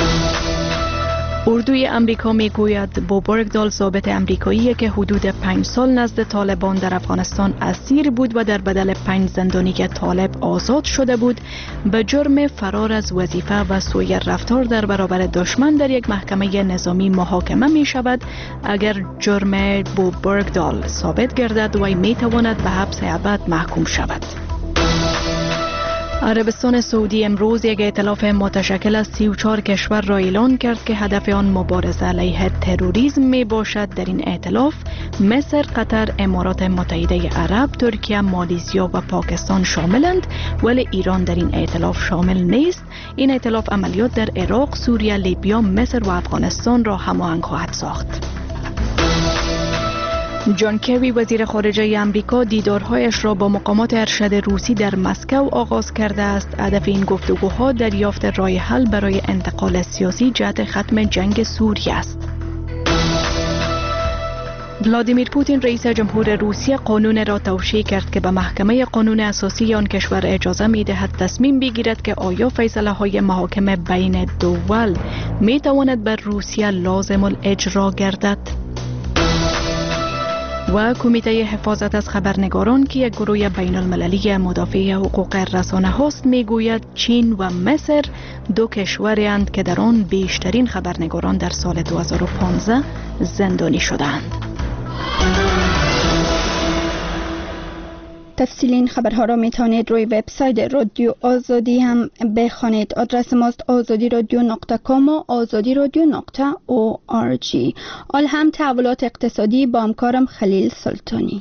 اردوی امریکا می گوید بو برگدال ضابط امریکایی که حدود 5 سال نزد طالبان در افغانستان اسیر بود و در بدل 5 زندانی که طالب آزاد شده بود به جرم فرار از وظیفه و سوء رفتار در برابر دشمن در یک محکمه نظامی محاکمه می شود. اگر جرم بو برگدال ثابت گردد وی می تواند به حبس ابد محکوم شود. عربستان سعودی امروز یک ائتلاف متشکل از 34 کشور را اعلان کرد که هدف آن مبارزه علیه تروریسم می باشد. در این ائتلاف مصر، قطر، امارات متحده عرب، ترکیه، مالزیا و پاکستان شاملند، ولی ایران در این ائتلاف شامل نیست. این ائتلاف عملیات در عراق، سوریه، لیبیا، مصر و افغانستان را هماهنگ خواهد ساخت. جان کری وزیر خارجه امریکا دیدارهایش را با مقامات ارشد روسی در مسکو آغاز کرده است. هدف این گفتگوها دریافت راه حل برای انتقال سیاسی جهت ختم جنگ سوریه است. ولادیمیر پوتین رئیس جمهور روسیه قانون را توشیح کرد که به محکمه قانون اساسی آن کشور اجازه می دهد تصمیم بگیرد که آیا فیصله های محاکمه بین دول می تواند بر روسیه لازم الاجرا گردد. و کمیته حفاظت از خبرنگاران که یک گروه بین المللی مدافع حقوق رسانه هاست میگوید چین و مصر دو کشورند که در آن بیشترین خبرنگاران در سال 2015 زندانی شدند. تفصیل این خبرها را میتونید روی وبسایت رادیو آزادی هم بخوانید. آدرس ماست azadi.radio.com و azadi.radio.org. آل هم تحولات اقتصادی با همکارم خلیل سلطانی.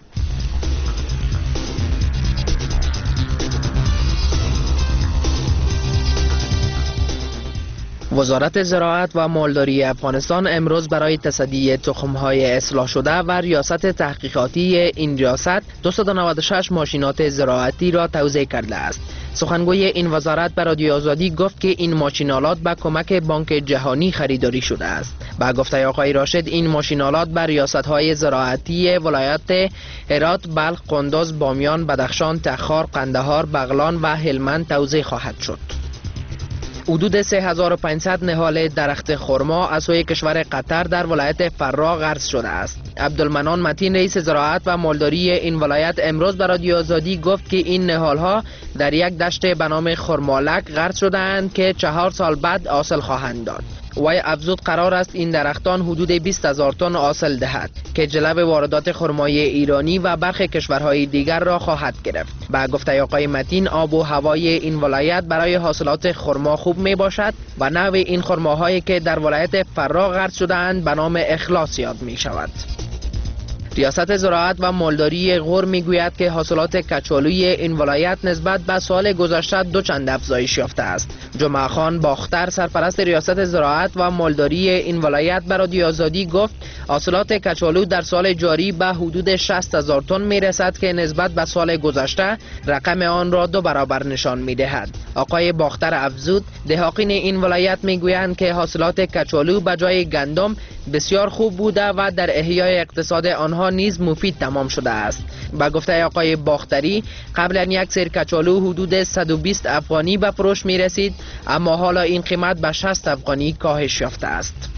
وزارت زراعت و مالداری افغانستان امروز برای تصدی تخم‌های اصلاح شده و ریاست تحقیقاتی این ریاست 296 ماشینات زراعتی را توزیع کرده است. سخنگوی این وزارت به رادیو آزادی گفت که این ماشینالات به کمک بانک جهانی خریداری شده است. با گفته آقای راشد این ماشینالات به ریاست‌های زراعتی ولایات هرات، بلخ، قندوز، بامیان، بدخشان، تخار، قندهار، بغلان و هلمند توزیع خواهد شد. حدود 3500 نهال درخت خرما از سوی کشور قطر در ولایت فرا غرس شده است. عبدالمنان متین رئیس زراعت و مالداری این ولایت امروز به رادیو آزادی گفت که این نهالها در یک دشت به نام خرمالک غرس شده‌اند که 4 سال بعد حاصل خواهند داد. وی افزود قرار است این درختان حدود 20,000 تن حاصل دهد که جلب واردات خرمای ایرانی و برخی کشورهای دیگر را خواهد گرفت. با گفته آقای متین آب و هوای این ولایت برای حاصلات خرما خوب می باشد و نوع این خرماهایی که در ولایت فرا غرس شده‌اند به نام اخلاص یاد می شود. ریاست زراعت و مالداری غور میگوید که حاصلات کچالوی این ولایت نسبت به سال گذشته دو چند افزایش یافته است. جمعه خان باختر سرپرست ریاست زراعت و مالداری این ولایت به رادیو آزادی گفت حاصلات کچالو در سال جاری به حدود 60,000 تن میرسد که نسبت به سال گذشته رقم آن را 2 برابر نشان میدهد. آقای باختر افزود دهاقین این ولایت میگویند که حاصلات کچالو به جای گندم بسیار خوب بوده و در احیای اقتصاد آنها نیز مفید تمام شده است. با گفته آقای باختری قبلا یک سیر کچالو حدود 120 افغانی به فروش می رسید، اما حالا این قیمت به 60 افغانی کاهش یافته است.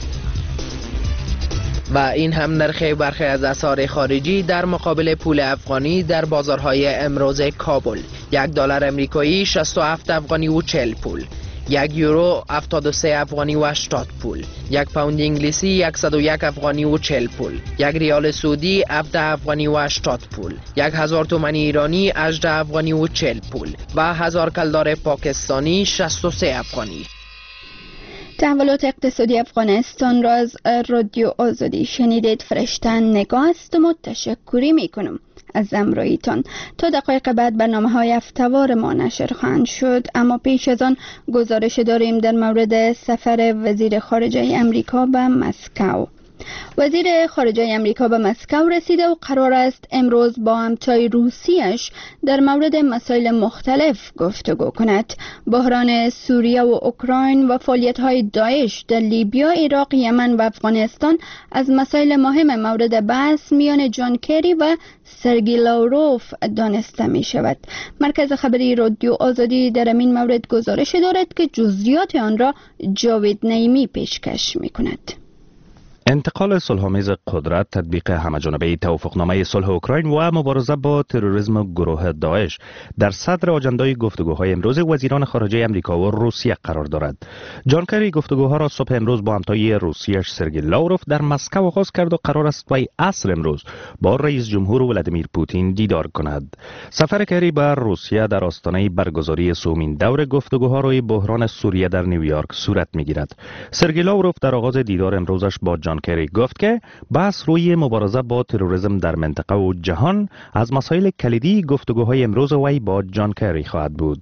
و این هم نرخ برخی از اسعار خارجی در مقابل پول افغانی در بازارهای امروز کابل. $1 امریکایی 67 افغانی و 40 پول، 1 یورو 73 افغانی و 80 پول، 1 پوند انگلیسی 101 افغانی و 40 پول، 1 ریال سعودی 17 افغانی و 80 پول، 1000 تومان ایرانی 18 افغانی و 40 پول و 1000 کلدار پاکستانی 63 افغانی. تحولات اقتصادی افغانستان را از رادیو آزادی شنیدید. فرشته نگاه است و تشکری میکنم از همراهیتان. تا دقایق بعد برنامه‌های هفته‌وار ما نشر خواهند شد، اما پیش از آن گزارش داریم در مورد سفر وزیر خارجه امریکا به مسکو. وزیر خارجه امریکا به مسکو رسیده و قرار است امروز با همتای روسیش در مورد مسائل مختلف گفتگو کند. بحران سوریه و اوکراین و فعالیت‌های داعش در لیبیا، عراق، یمن و افغانستان از مسائل مهم مورد بحث میان جان کری و سرگی لاوروف دانسته می شود. مرکز خبری رادیو آزادی در این مورد گزارش دارد که جزئیات آن را جاوید نعیمی پیشکش می کند. انتقال صلح‌آمیز قدرت، تطبیق همه‌جانبه توافقنامه صلح اوکراین و مبارزه با تروریسم گروه داعش در صدر آجندای گفتگوهای امروز وزیران خارجه امریکا و روسیه قرار دارد. جان کری گفتگوها را صبح امروز با همتای روسیه‌اش سرگئی لاوروف در مسکو آغاز کرد و قرار است وی عصر امروز با رئیس جمهور ولادیمیر پوتین دیدار کند. سفر کری به روسیه در آستانه برگزاری سومین دور گفتگوها روی بحران سوریه در نیویورک صورت می‌گیرد. سرگئی لاوروف در آغاز دیدار امروزش با جان کری گفت که بحث روی مبارزه با تروریسم در منطقه و جهان از مسائل کلیدی گفتگوهای امروز وی با جان کری خواهد بود.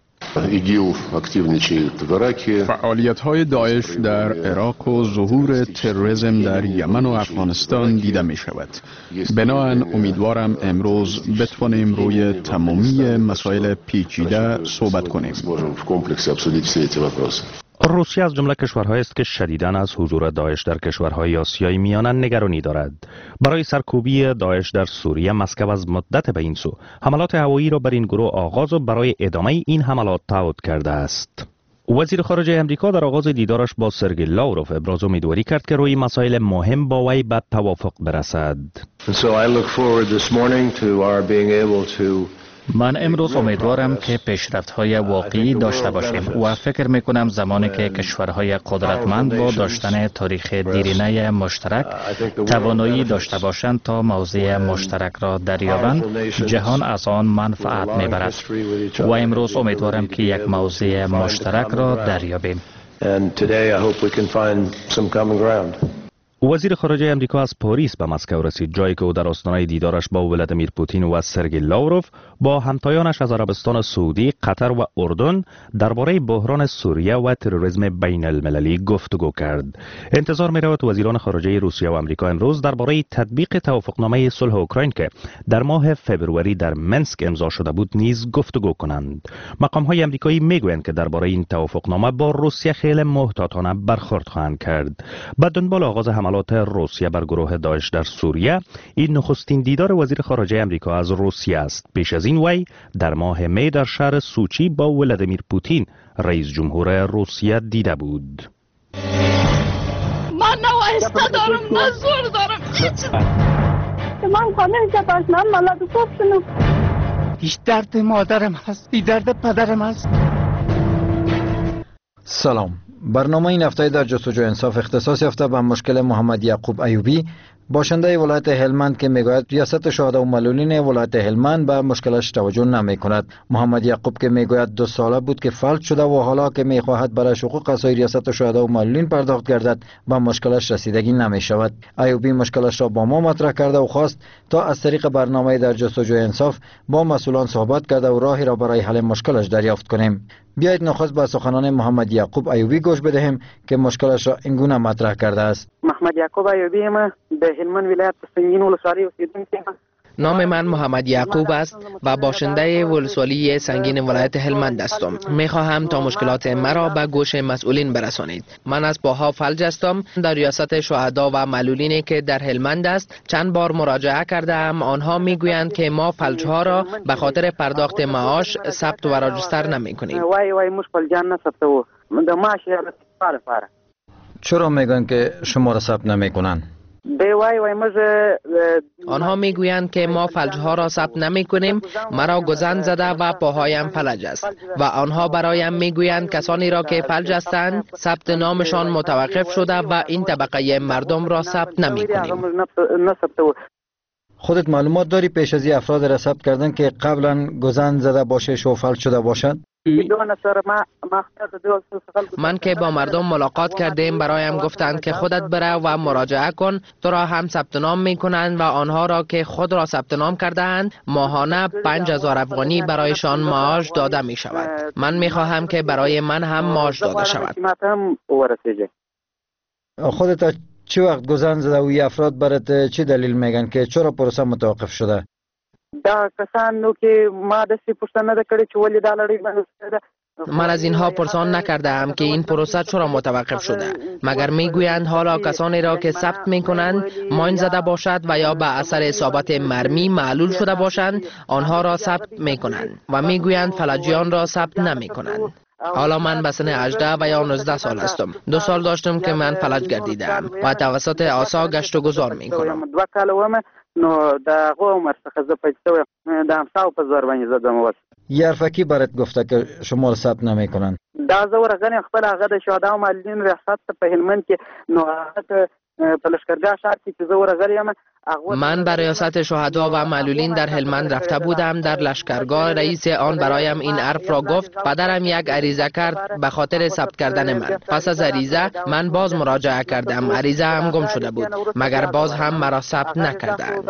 فعالیت‌های داعش در عراق و ظهور تروریسم در یمن و افغانستان دیده می شود. بنابراین امیدوارم امروز بتوانیم روی تمامی مسائل پیچیده صحبت کنیم. روسیه از جمله کشورهایی است که شدیداً از حضور داعش در کشورهای آسیای میانه نگرانی دارد. برای سرکوبی داعش در سوریه مسکو از مدت به این سو حملات هوایی را بر این گروه آغاز و برای ادامه این حملات تعهد کرده است. وزیر خارجه امریکا در آغاز دیدارش با سرگئی لاوروف ابراز امیدواری کرد که روی مسائل مهم با وی به توافق برسد. من امروز امیدوارم که پیشرفت‌های واقعی داشته باشیم و فکر می‌کنم زمانی که کشورهای قدرتمند با داشتن تاریخ دیرینه مشترک توانایی داشته باشند تا موضع مشترک را دریابند، جهان از آن منفعت می‌برد و امروز امیدوارم که یک موضع مشترک را دریابیم. وزیر خارجه امریکا از پاریس به مسکو رسید، جایی که او در آستانه دیدارش با ولادیمیر پوتین و سرگئی لاوروف با همتایانش از عربستان سعودی، قطر و اردن درباره بحران سوریه و تروریسم بین المللی گفتگو کرد. انتظار می رود وزیران خارجه روسیه و امریکا امروز درباره تطبیق توافقنامه صلح اوکراین که در ماه فوریه در منسک امضا شده بود نیز گفتگو کنند. مقام‌های امریکایی میگویند که درباره این توافقنامه با روسیه خیلی محتاطانه برخورد خواهند کرد. بعد دنبال آغاز حملات روسیه بر گروه داعش در سوریه، این نخستین دیدار وزیر خارجه امریکا از روسیه است. پیش از این وی در ماه می در شهر سوچی با ولادیمیر پوتین رئیس جمهور روسیه دیده بود. من نه آهسته دارم نه زور دارم، من خانه شباشنام ملاد خوب شنو. هیچ درد مادرم هست، بی درد پدرم هست. سلام. برنامه این هفته در جستجوی انصاف اختصاص یافته به مشکل محمد یعقوب ایوبی، باشنده ولایت هلمند که میگوید ریاست شهدا و معلولین ولایت هلمند به مشکلش توجه نمی کند. محمد یعقوب که میگوید 2 ساله بود که فلج شده و حالا که میخواهد برای حقوق اساسی ریاست شهدا و معلولین پرداخت گردد به مشکلش رسیدگی نمی شود. ایوبی مشکلش را با ما مطرح کرده و خواست تا از طریق برنامه در جستجوی انصاف با مسئولان صحبت کرده و راهی را برای حل مشکلش دریافت کنیم. بیایید نخست به سخنان محمد یعقوب ایوبی گوش بدهیم که مشکلش را اینگونه مطرح کرده است. محمد یعقوب ایوبی ما به هلمند ولایت سنگین ولسوالی اوسیدونکی. نام من محمد یعقوب است و باشنده ولسوالی سنگین ولایت هلمند هستم. میخواهم تا مشکلات مرا به گوش مسئولین برسانید. من از پاها فلج هستم. در ریاست شهدا و معلولینی که در هلمند است چند بار مراجعه کردم. آنها میگویند که ما فلج ها را به خاطر پرداخت معاش ثبت و راجستر نمیکنیم. وای مش فلجان نثبتو من معاش فاره. چرا میگن که شما را ثبت نمیکنن؟ آنها میگویند که ما فلجها را ثبت نمی کنیم. مرا گزند زده و پاهایم فلج است و آنها برایم میگویند کسانی را که فلج هستند ثبت نامشان متوقف شده و این طبقه مردم را ثبت نمی کنیم. خودت معلومات داری پیش از افراد را ثبت کردن که قبلا گزند زده باشه و فلج شده باشد؟ من که با مردم ملاقات کردیم برایم گفتند که خودت بره و مراجعه کن، تو را هم ثبت نام میکنند و آنها را که خود را ثبت نام کرده‌اند ماهانه 5000 افغانی برایشان معاش داده می شود. من میخواهم که برای من هم معاش داده شود. خودت چه وقت گزند زده و افراد برات چه دلیل میگن که چرا پروسه متوقف شده؟ دا کسانو که ما دستی پوښتنه نکړې چې ولې دا لړۍ بنده شده. من از اینها پرسان نکردم که این پروسه چرا متوقف شده، مگر میگویند حالا کسانی را که ثبت میکنند ماین زده باشد و یا به اثر اصابت مرمی معلول شده باشند آنها را ثبت میکنند و میگویند فلجیان را ثبت نمیکنند. حالا من به سن 18 و یا 19 سال هستم. 2 سال داشتم که من فلج گردیدم و توسط آسا گشت و گذار میکنم. 2 کال ومه نو دا عمر څخه زه پېښته د امساو په زور باندې زدم وس. یارفکی برات گفته که شما ثبت نمیکنن. دا زه ورغنه خپل هغه د شهدا او معلولین ریاست په هلمند کې نو هغه په لشکرګاه ښار کې زه ورغلم. من به ریاست شهدا و معلولین در هلمند رفته بودم. در لشکرگاه رئیس آن برایم این حرف را گفت. پدرم یک عریضه کرد به خاطر ثبت کردن من. پس از عریضه من باز مراجعه کردم. عریضه هم گم شده بود مگر باز هم مرا ثبت نکردند.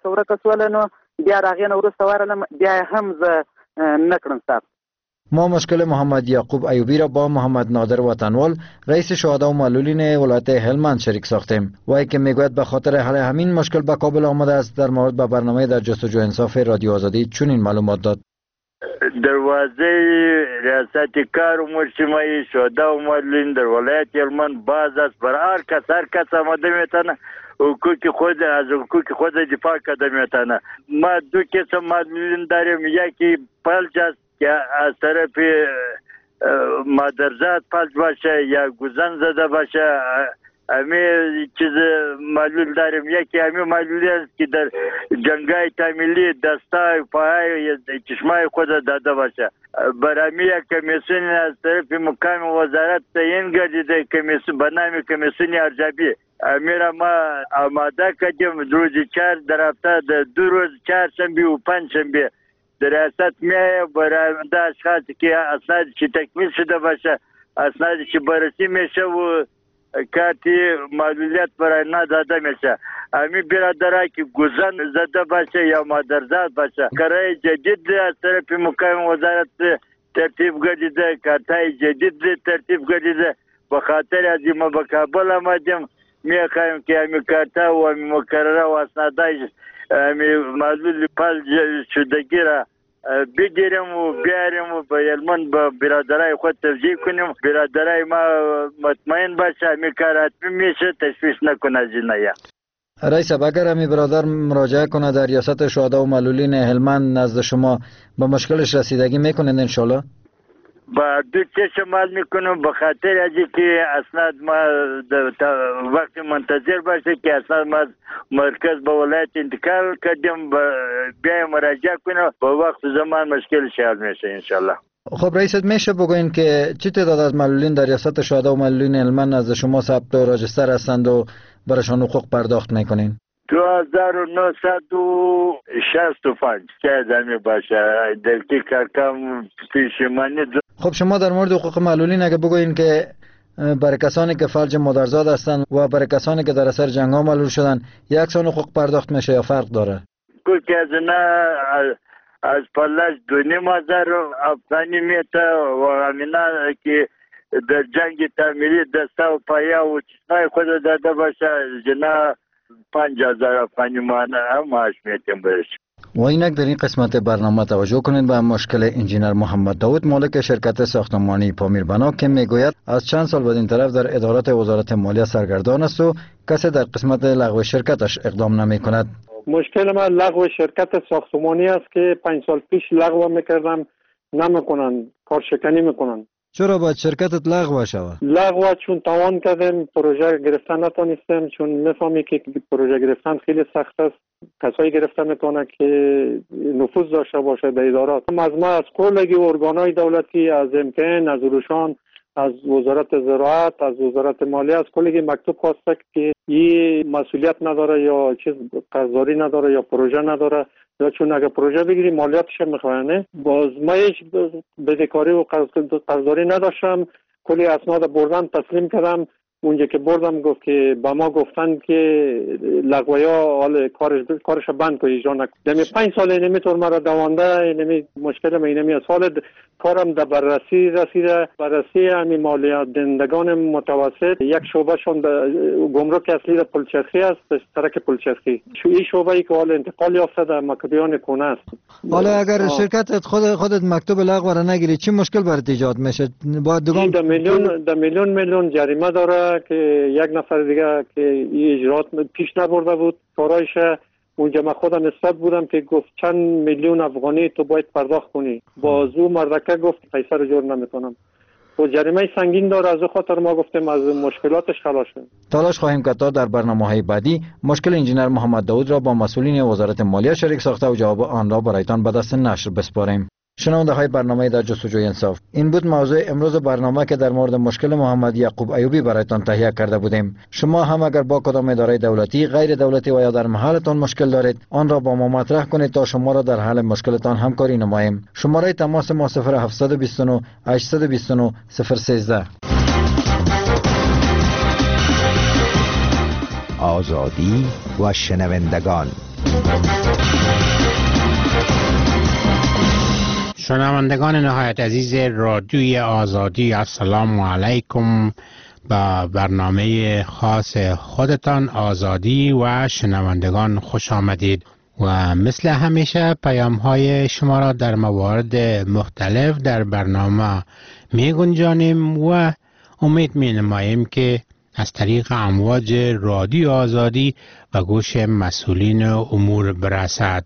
ما مشکل محمد یعقوب ایوبی را با محمد نادر وطنوال رئیس شهدا و معلولین ولایت هلمند شریک ساختیم. وی که میگوید به خاطر حل همین مشکل به کابل آمده است. در مورد به برنامه در جستجوی انصاف رادیو آزادی چنین معلومات داد. دروازه ریاست کار و مجتمعی شهدا و معلولین در ولایت هلمند باز است. بر هر کس آمده میتونه حقوق خود دفاع کرده میتونه. ما 2 قسم معلولین داریم. یکی فلج است که از طرف مادرزاد فلج باشه یا گزند زده باشه. امی چیز معلول داریم. یکی امی معلولی است که در جنگای تامیلی دستای پای یا چشمای خود داده باشه. برامی یک کمیسیون از طرف مقام وزارت تعیین گردیده به نام کمیسیون ارزیابی. امیره ما آماده کردیم روز 4 در هفته 2 روز 4 شنبه و 5 شنبه در ریاست میایه برای اشخاصی که اسنادی که تکمیل شده باشه، اسنادی که بررسی میشه و کارتی معلولیت برای نداده میشه. امی برادرها که گزند زده باشه یا مادرزاد باشه کارهای جدید از طرف مقام وزارت ترتیب گردیده، کارتای جدید ترتیب گردیده. به خاطر از ما به کابل آمدیم. میخوایم که امی کارتا و امی مقرره و اسنادای امی معلول فلج شدگی را بگیریم و بیاریم و به هلمند به برادرای خود توضیح کنیم. برادرای ما مطمئن باشه امی کار حتمی میشه، تشویش نکنه جنایه. رئیس اگر امی برادر مراجعه کنه در ریاست شهدا و معلولین هلمند نزد شما به مشکلش رسیدگی میکنند انشالله؟ با دو چشم مال میکنم به خاطر از که اسناد ما وقت منتظر باشه که اسناد ما مرکز به ولایت انتقال کردیم بیا مراجعه کنم با وقت زمان مشکل حل میشه انشالله. خب رئیس میشه بگوین که چه تعداد از معلولین در ریاست شهدا و معلولین هلمند از شما ثبت و راجستر هستند و برایشان حقوق پرداخت میکنین؟ 2965 که زمین باشه دلتی کارکم پیشمانی. خب شما در مورد حقوق معلولین اگه بگوین که برای کسانی که فلج مادرزاد هستند و برای کسانی که در اثر جنگ ها معلول شدن یکسان حقوق پرداخت میشه یا فرق داره؟ که از نه از پلش 2,500 افغانی میته و همینا که در جنگ تعمیری دسته و پایه و چیزهای خود داده باشه جنا 5,000 افغانی معاش میتیم برش. و اینک در این قسمت برنامه توجه کنید به مشکل انجینر محمد داود مالک شرکت ساختمانی پامیر بنا که میگوید از چند سال بدین طرف در ادارات وزارت مالیه سرگردان است و کسی در قسمت لغو شرکتش اقدام نمی کند. مشکل ما لغو شرکت ساختمانی است که 5 سال پیش لغو میکردم نمیکنن، کارشکنی میکنن. چرا باید شرکتت لغو شود؟ لغو چون توان کردیم پروژه گرفتن نتونستیم، چون میفهمی که پروژه گرفتن خیلی سخت است. کسایی گرفته میتونه که نفوذ داشته باشه در ادارات. از ما از کلگی ارگانهای دولتی، از امکن، از روشان، از وزارت زراعت، از وزارت مالیه، از کلگی مکتوب خواسته که این مسئولیت نداره یا چیز قرضداری نداره یا پروژه نداره، یا چون اگه پروژه بگیری مالیاتش میخوانه. باز ما هیچ بدهکاری و قرضداری نداشتم، کلی اسناد بردم تسلیم کردم. اونجا که بردم گفت که با ما گفتن که لغویا حال کارش بند کنی اجرا نکن. دمی 5 سال اینمی طور مرا دوانده، اینمی مشکل ما اینمی از حال کارم در بررسی رسیده. بررسی همی مالیات دهندگان متوسط یک شعبه شون گمرک اصلی در پلچرخی است، سرک پلچرخی. این شعبه ای که حال انتقال یافته در مکتبیان کونه است. حالا اگر شرکتت خودت مکتوب لغو را نگیری چی مشکل برات ایجاد میشه؟ باید در میلیون جریمه داره که یک نفر دیگه که این اجرات پیش نبرده بود کارایش، اونجا من خودم نسبت بودم که گفت چند میلیون افغانی تو باید پرداخت کنی. باز او مردکه گفت پیسه رو جور نمیتونم و جریمه سنگین داره. از خاطر ما گفتیم از مشکلاتش خلاص شیم. تلاش خواهیم کرد تا در برنامه‌های بعدی مشکل انجینر محمد داود را با مسئولین وزارت مالیه شریک ساخته و جواب آن را برایتان به دست نشر بسپاریم. شنونده های برنامه در جستجوی انصاف، این بود موضوع امروز برنامه که در مورد مشکل محمد یعقوب ایوبی برایتان تهیه کرده بودیم. شما هم اگر با کدام اداره دولتی، غیر دولتی و یا در محلتان مشکل دارید آن را با ما مطرح کنید تا شما را در حل مشکلتان همکاری نماییم. شماره تماس ما 0729 829 013. آزادی و شنوندگان. شنوندگان نهایت عزیز رادیوی آزادی، السلام علیکم. با برنامه خاص خودتان آزادی و شنوندگان خوش آمدید و مثل همیشه پیام های شما را در موارد مختلف در برنامه می گنجانیم و امید می نماییم که از طریق امواج رادیو آزادی و گوش مسئولین امور برسد.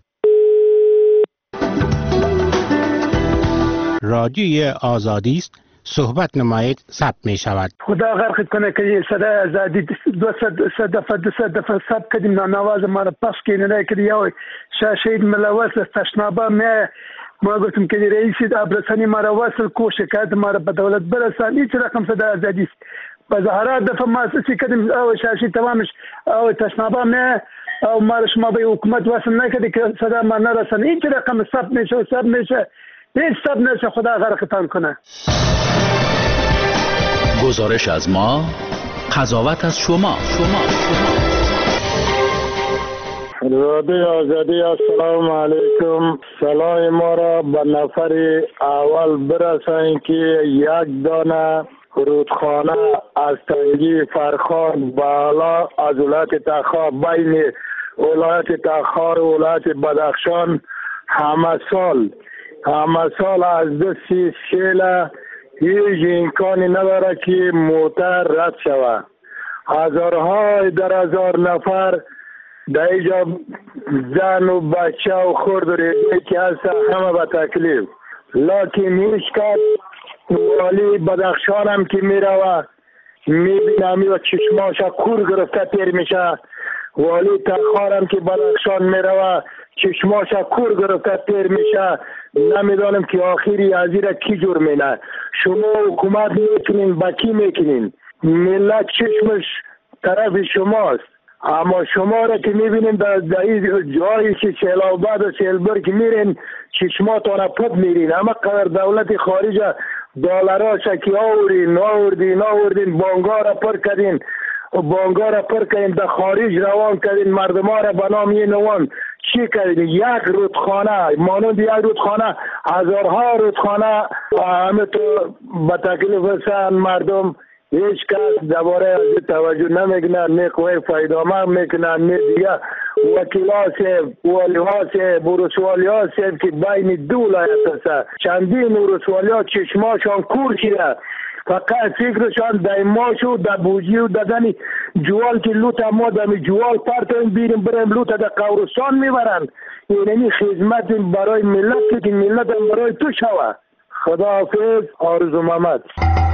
رادیوی آزادی است، صحبت نمایید ثبت می شود. خدا غرق کنه که صدای آزادی 200 دفعه ثبت کردیم، نواز ما را پس که نه کردی یا شهید ملوث تشنابه ما گفتم که رئیس ابرسانی ما را وصل کو شکایت ما را به دولت برسان. هیچ رقم صدای آزادی است. بظاهرات دفعه ما چی کردیم او شهید تمامش او تشنابه او ما را شما به حکومت وصل نکردی که صدا ما نرسن. هیچ رقم ثبت میشه هیچ سب نشه. خدا غرقتان کنه. گزارش از ما، قضاوت از شما. رادیو آزادی، السلام علیکم. سلام ما را به نفر اول برسانید که یک دانه رودخانه از تنگی فرخان بالا از ولایت تخار بین ولایت تخار و ولایت بدخشان همه سال از دستی سیل هیچ امکانی نداره که موتر رد شود. هزارهای در هزار نفر در اینجا زن و بچه و خرد و ریزی که هست همه به تکلیف، لیکن هیچ کس والی بدخشان هم که میروه میبینم و چشماش کور گرفته پیر میشه. والی تخار هم که بدخشان میروه چشماش کور گرفته پیر میشه. نمیدانم که آخری از این کی جور مینه. شما حکومت میکنین با کی میکنین؟ ملت چشمش طرف شماست، اما شما را که میبینیم در این جایی که سیلاباد و سیلبر که میرین چشماتان پد میرین. اما قدر دولت خارج دلارا شکی آوردین بانگا را پر کردین و بانگا را پر کردین در خارج روان کردین. مردم ها را به نام یه نوان چی کردین؟ یک رودخانه مانند یک رودخانه هزارها رودخانه همه تو به تکلیف سن مردم. هیچ کس درباره از توجه نمیکنن، نه کوی فایده‌مند میکنن، نه دیگه وکیلا سیب والی‌ها سیب ورسوالی‌ها سیب که بین دو ولایت است. چندین ورسوالی‌ها چشماشان کور شده، فقط فکرشان در ماش و در بوجی و دادن جوال که لوت ما در جوال پرتن بیریم بریم لوت در قبرستان میبرن. یعنی خدمت برای ملت که ملت برای تو شوه. خداحافظ. آرزو محمد.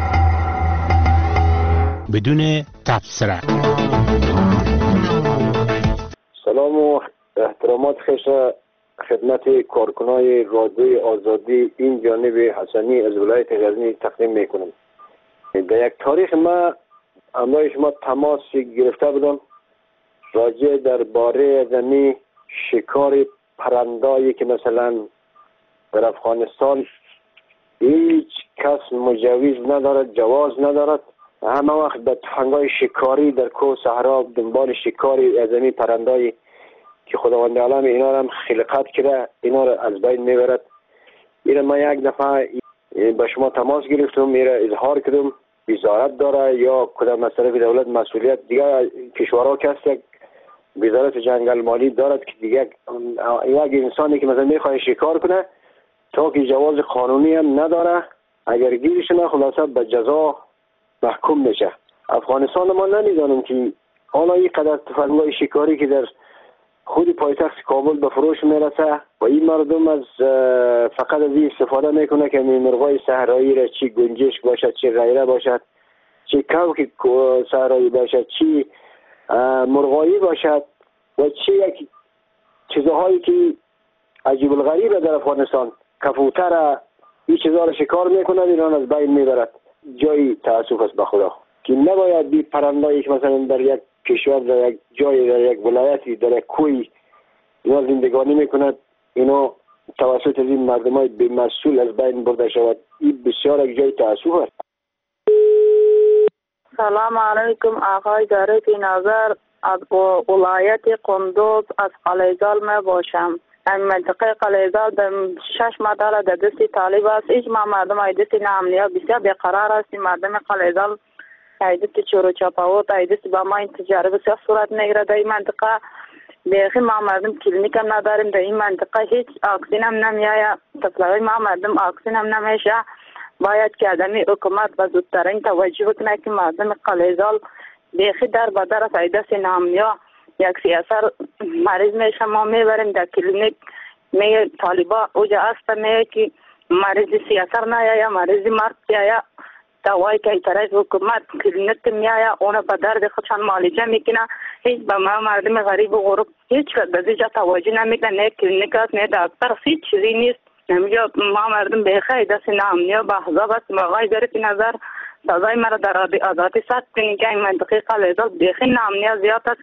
بدون تبصره. سلام و احترامات خیش خدمت کارکنای رادیوی آزادی این جانب حسنی از ولایت غزنی تقدیم میکنم. در یک تاریخ ما همراه شما تماس گرفته بودم راجع درباره زمین شکار پرندایی که مثلا در افغانستان هیچ کس مجوز ندارد، جواز ندارد. همه وقت به تفنگای شکاری در کوه صحرا دنبال شکاری از این پرندایی که خداوند عالم اینا را هم خلقت کرده اینا را از بین میبرد. اینا ما یک دفعه به شما تماس گرفتم، اینا اظهار کردم وزارت داره یا کدام از طرف دولت مسئولیت دیگه کشورها کسی وزارت جنگل مالی دارد که دیگه یک انسانی که مثلا میخواد شکار کنه تا که جواز قانونی هم نداره اگر گیرش نه خلاصه به جزا محکوم میشه. افغانستان ما نمیدانم که حالا این قدر تفنگای شکاری که در خود پایتخت کابل به فروش میرسه و این مردم از فقط از این استفاده میکنه که مرغای صحرایی را چی گنجشک باشد، چی غیره باشد، چی کوک صحرایی باشد، چی مرغایی باشد و چی یک چیزهایی که عجیب الغریب در افغانستان کفوتر این چیزها را شکار میکنه ایران از بین میبرد. جای تاسف است به خدا که نباید بی پرندایی که مثلا در یک کشور در یک جای در یک ولایتی در یک کوی اینا زندگانی میکند اینا توسط این مردمای بی‌مسئول از بین برده شود. این بسیار یک جای تاسف است. سلام علیکم آقای دارتی نظر از ولایت قندوز از قلیزال می باشم. این منطقه قلیزال در 6 مدار در دست طالب است. هیچ مردم ایدست نامنیا بسیار بیقرار است. مردم قلیزال ایدست چورو چاپاوت ایدست با ما این تجارب بسیار صورت میگیره. در این منطقه بیخی ما مردم کلینیک هم نداریم. در این منطقه هیچ اکسین هم نمیآید. تفلقی ما مردم اکسین هم نمیشه. باید که آدمی حکومت و زودترین توجه کنه که مردم قلیزال بیخی در بدر است. ایدست نامنیا یک سیاسر مریض میشه ما میبریم در کلینیک میگه طالبا اوجا است میگه که مریض سیاسر نیایا مریض مرد بیایا دوایی که طرف حکومت کلینیک میایا اونا به درد خودشان معالجه میکنه. هیچ به ما مردم غریب و غروب هیچ به دیجا توجه نمیکنه. نه کلینیک است نه دکتر هیچ چیزی نیست. نمیگه ما مردم بخیر دست نامنیا به حضاب است. مقای داره که نظر سازای مرا در آزادی سات کنی که این منطقه قلیزال بخیر نامنیا زیاد است.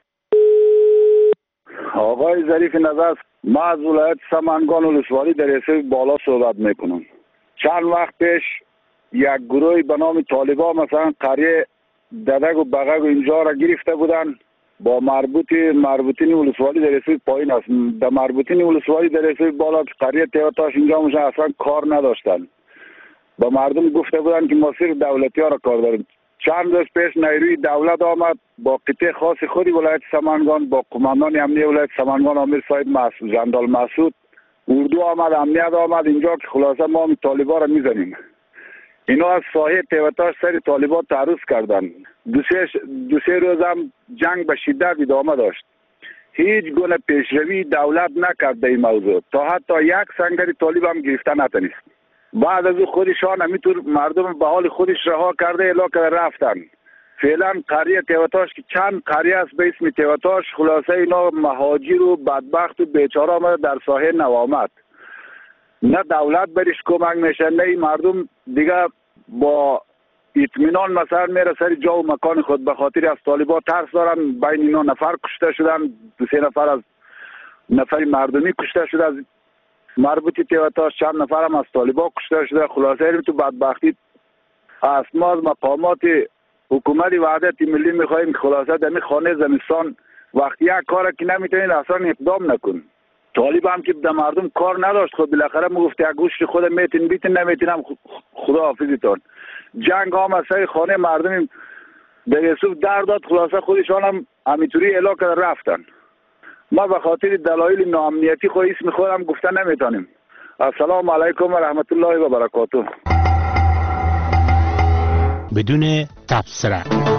آقای ظریف نظر، ما از ولایت سمنگان ولسوالی در حصه بالا صحبت میکنم. چند وقت پیش یک گروهی به نام طالبا مثلا قریه ددگ و بغگ و اینجا را گرفته بودن با مربوطین ولسوالی در حصه پایین است. در مربوطین ولسوالی در حصه بالا قریه تیاتاش اینجا میشن اصلا کار نداشتن. با مردم گفته بودن که مسیر دولتی ها را کار داریم. چند روز پیش نیروی دولت آمد با قطعه خاص خودی ولایت سمنگان با قماندان امنیه ولایت سمنگان امیر صاحب جندال مسعود اردو آمد امنیت آمد اینجا که خلاصه ما طالبا را میزنیم. اینا از ساحه تیوتاش سر طالبا تعرض کردن. دو سه روز هم جنگ به شدت ادامه داشت. هیچ گونه پیشروی دولت نکرد در این موضوع تا حتی یک سنگر طالب هم گرفته نتونست. بعد از خودشان همینطور مردم به حال خودش رها کرده علاقه رفتن. فعلا قریه تیوتاش که چند قریه است به اسم تیوتاش، خلاصه اینا مهاجر و بدبخت و بیچاره آمده در ساحل نوامد. نه دولت برش کمک میشه، نه این مردم دیگه با اطمینان مثلا میره سر جا و مکان خود، به خاطر از طالبا ترس دارن. بین اینا نفر کشته شدن، 2-3 نفر از نفر مردمی کشته شده از مربوط تیوتاش، چند نفر هم از طالبا کشته شده. خلاصه این تو بدبختی است. ما از مقامات حکومت وحدت ملی میخواهیم که خلاصه در خانه زمستان وقتی یک کار که نمیتونید اصلا اقدام نکن. طالب هم که در مردم کار نداشت، خود بالاخره میگفت یک گوشت خود میتین بیتین نمیتینم خدا حافظتون. جنگ هم از سر خانه مردم در یوسف در داد. خلاصه خودشان هم همینطوری علاقه رفتن. ما به خاطر دلایل ناامنیتی خود اسم خودم گفتن نمیتونیم. السلام علیکم و رحمت الله و برکاته. بدون تبصره.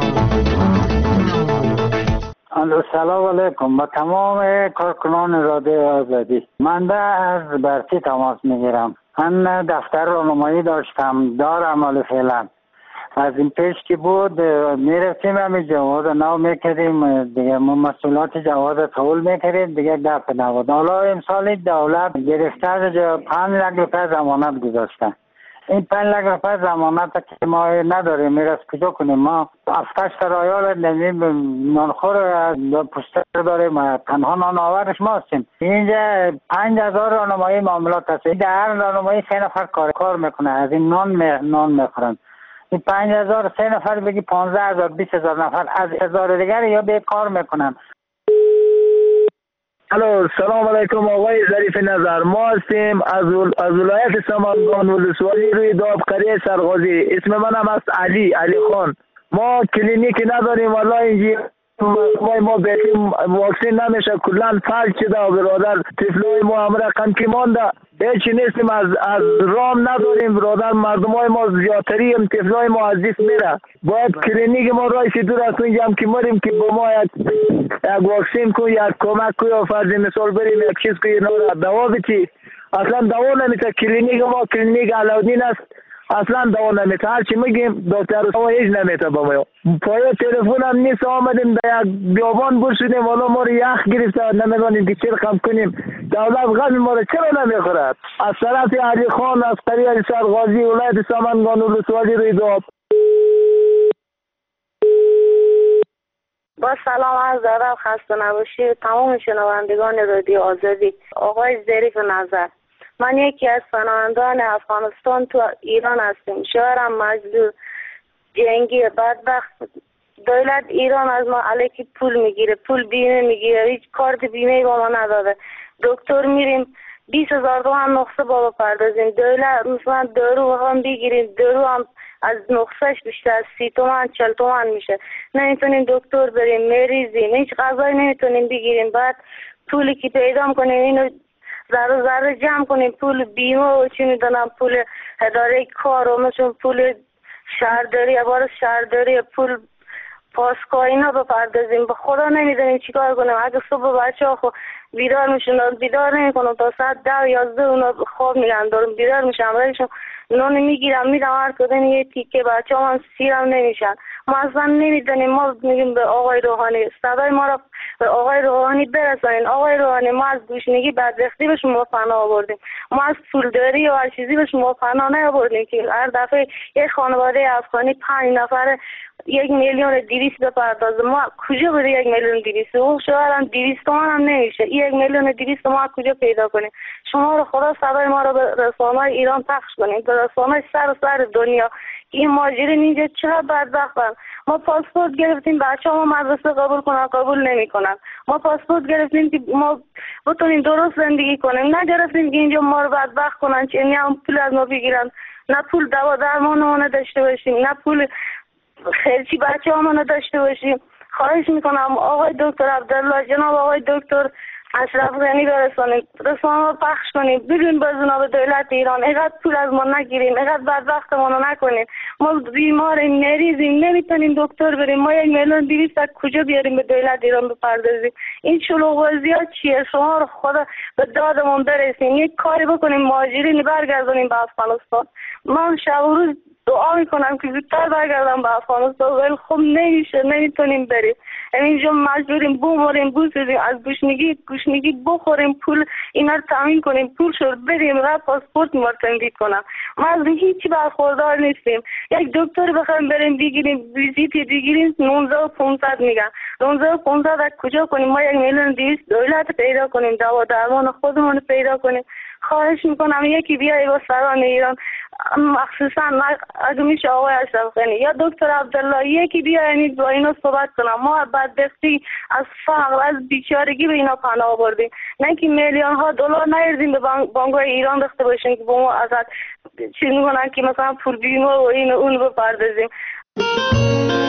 سلام علیکم با تمام کارکنان رادیو آزادی. من از برتی تماس میگیرم. من دفتر راهنمایی دارم حال فعلا. از این پیش که بود میرفتیم همین جواز نو میکردیم دیگه، ما مسئولات جواز تحول میکردیم دیگه، دفع نبود. حالا امسال دولت گرفته از 5 لک روپیه ضمانت گذاشتن. این 5 لک روپیه ضمانت که ما نداریم میرس کجا کنیم؟ ما 7-8 رایال نانخور پوستر داریم، تنها نانآورش ما هستیم. اینجا 5000 راهنمایی معاملات هست. در هر راهنمایی 3 نفر کار میکنه، از این نان میخورن. این 5000 3 نفر بگی 15000 20000 نفر از هزار دیگر یا به کار میکنن. الو سلام علیکم آقای ظریف نظر. ما هستیم از ولایت سمنگان ولسوالی روی داب قریه سرغازی. اسم من هم است علی خان. ما کلینیک نداریم والله. اینجا ما بیتیم واکسین نمیشه، کلان فلج شده و برادر طفلای ما همراه قنکی مانده. هیچی نیستیم، از رام نداریم برادر. مردمای ما زیادتریم، طفلای ما از دست میره. باید کلینیک ما رایسی دور از اینجا هم که مریم که با ما یک واکسین کو، یک کمک کو، یا فرض مثال بریم یک چیز کو، اینا دوا بچی. اصلا دوا نمیشه. کلینیک ما کلینیک علاودین است، اصلا دوا نمیته. هرچی میگیم دکتر دوا هیچ نمیته با ما. پای تلفن هم نیست. آمدیم در یک بیابان بر شدیم، والا ما رو یخ گرفته، نمیدونیم که چه رقم کنیم. دولت غم ما رو چرا نمیخورد؟ از طرف علی خان از قریه سرغازی ولایت سمنگان ولسوالی روی داب. با سلام عرض ادب، خسته نباشید تمام شنوندگان رادیو آزادی. آقای ظریف نظر، من یکی از پناهندگان افغانستان تو ایران هستم. شوهرم مجبور جنگی بدبخت. دولت ایران از ما علیکی پول میگیره، پول بیمه میگیره، هیچ کارت بیمه با ما نداده. دکتر میریم 20000 تومان نقصه با بپردازیم. دولت مثلا دارو هم بگیریم، دارو هم از نقصهش بیشتر از 30 تومان 40 تومان میشه. نمیتونیم دکتر بریم، مریضیم، هیچ غذایی نمیتونیم بگیریم. بعد پولی که پیدا کنیم اینو ذره جمع کنیم، پول بیمه و چی میدونم، پول اداره کار و مثلا پول شهرداری، عبارت شهرداری، پول پاسکا اینا بپردازیم. به خدا نمیدونیم چی کار کنیم. اگه صبح بچه ها بیدار میشن، بیدار نمیکنم تا ساعت 10-11 اونا خواب میگن دارم، بیدار میشم رایشون نون میگیرم میدم هر کدوم یه تیکه، بچه ها هم سیرم نمیشن. ما اصلا نمیدونیم. ما میگیم به آقای روحانی صدای ما را به آقای روحانی برسانین. آقای روحانی ما از گوشنگی بدبختی به شما پناه آوردیم، ما از پولداری و هر چیزی به شما پناه نیاوردیم که هر دفعه یک خانواده افغانی 5 نفر 1,200,000 بپردازه. ما کجا بده 1,200,000؟ او شوهرم 200 تومان هم نمیشه. 1,200,000 ما کجا پیدا کنیم؟ شما رو خدا صدای ما رو به رسانه‌های ایران پخش کنیم، به رسانه‌های سر دنیا. این ماجرین اینجا چرا بدبختن؟ ما پاسپورت گرفتیم بچه‌ها ما مدرسه قبول نمی‌کنن. ما پاسپورت گرفتیم که ما بتونیم درست زندگی کنیم، نگرفتیم که اینجا ما رو بدبخت کنن، چه هم پول از ما بگیرن، نه پول دوا درمانمون داشته باشیم، نه پول خیلی بچه‌هامون داشته باشیم. خواهش میکنم آقای دکتر عبدالله، جناب آقای دکتر اشرف غنی برسانید، رسانه پخش کنید، بگوین به جناب دولت ایران اینقدر پول از ما نگیرین، اینقدر بدبخت ما نکنید. ما بیماریم، مریضیم، نمیتونیم دکتر بریم. ما 1,200,000 از کجا بیاریم به دولت ایران بپردازیم؟ این شلوغ‌بازی ها چیه؟ شما رو خدا به دادمون برسین، یک کاری بکنیم مهاجرین برگردونیم به افغانستان. من شب و روز دعا میکنم که زودتر برگردم به افغانستان، ولی خب نمیشه، نمیتونیم بریم. اینجا مجبوریم بماریم، بوسیدیم، از گوشنگی بخوریم، پول اینا رو تامین کنیم، پول شد بریم و پاسپورت مرتندی کنم. ما از هیچی برخوردار نیستیم. یک دکتر بخوایم بریم بگیریم، ویزیت بگیریم 19,500 میگن. 19,500 از کجا کنیم؟ ما 1,200,000 دولت پیدا کنیم، دوا درمان خودمون پیدا کنیم. خواهش میکنم یکی بیایی با سران ایران، مخصوصا اگه میشه آقای اشرف غنی یا دکتر عبدالله، یکی بیاینید با اینا صحبت کنم. ما بدبختی از فقر، از بیچارگی به اینا پناه آوردیم، نه که میلیون ها دلار نیردیم به بانک‌های ایران رفته باشیم که با ما ازت چیز میکنن که مثلا پول بیمه و این اون بپردازیم.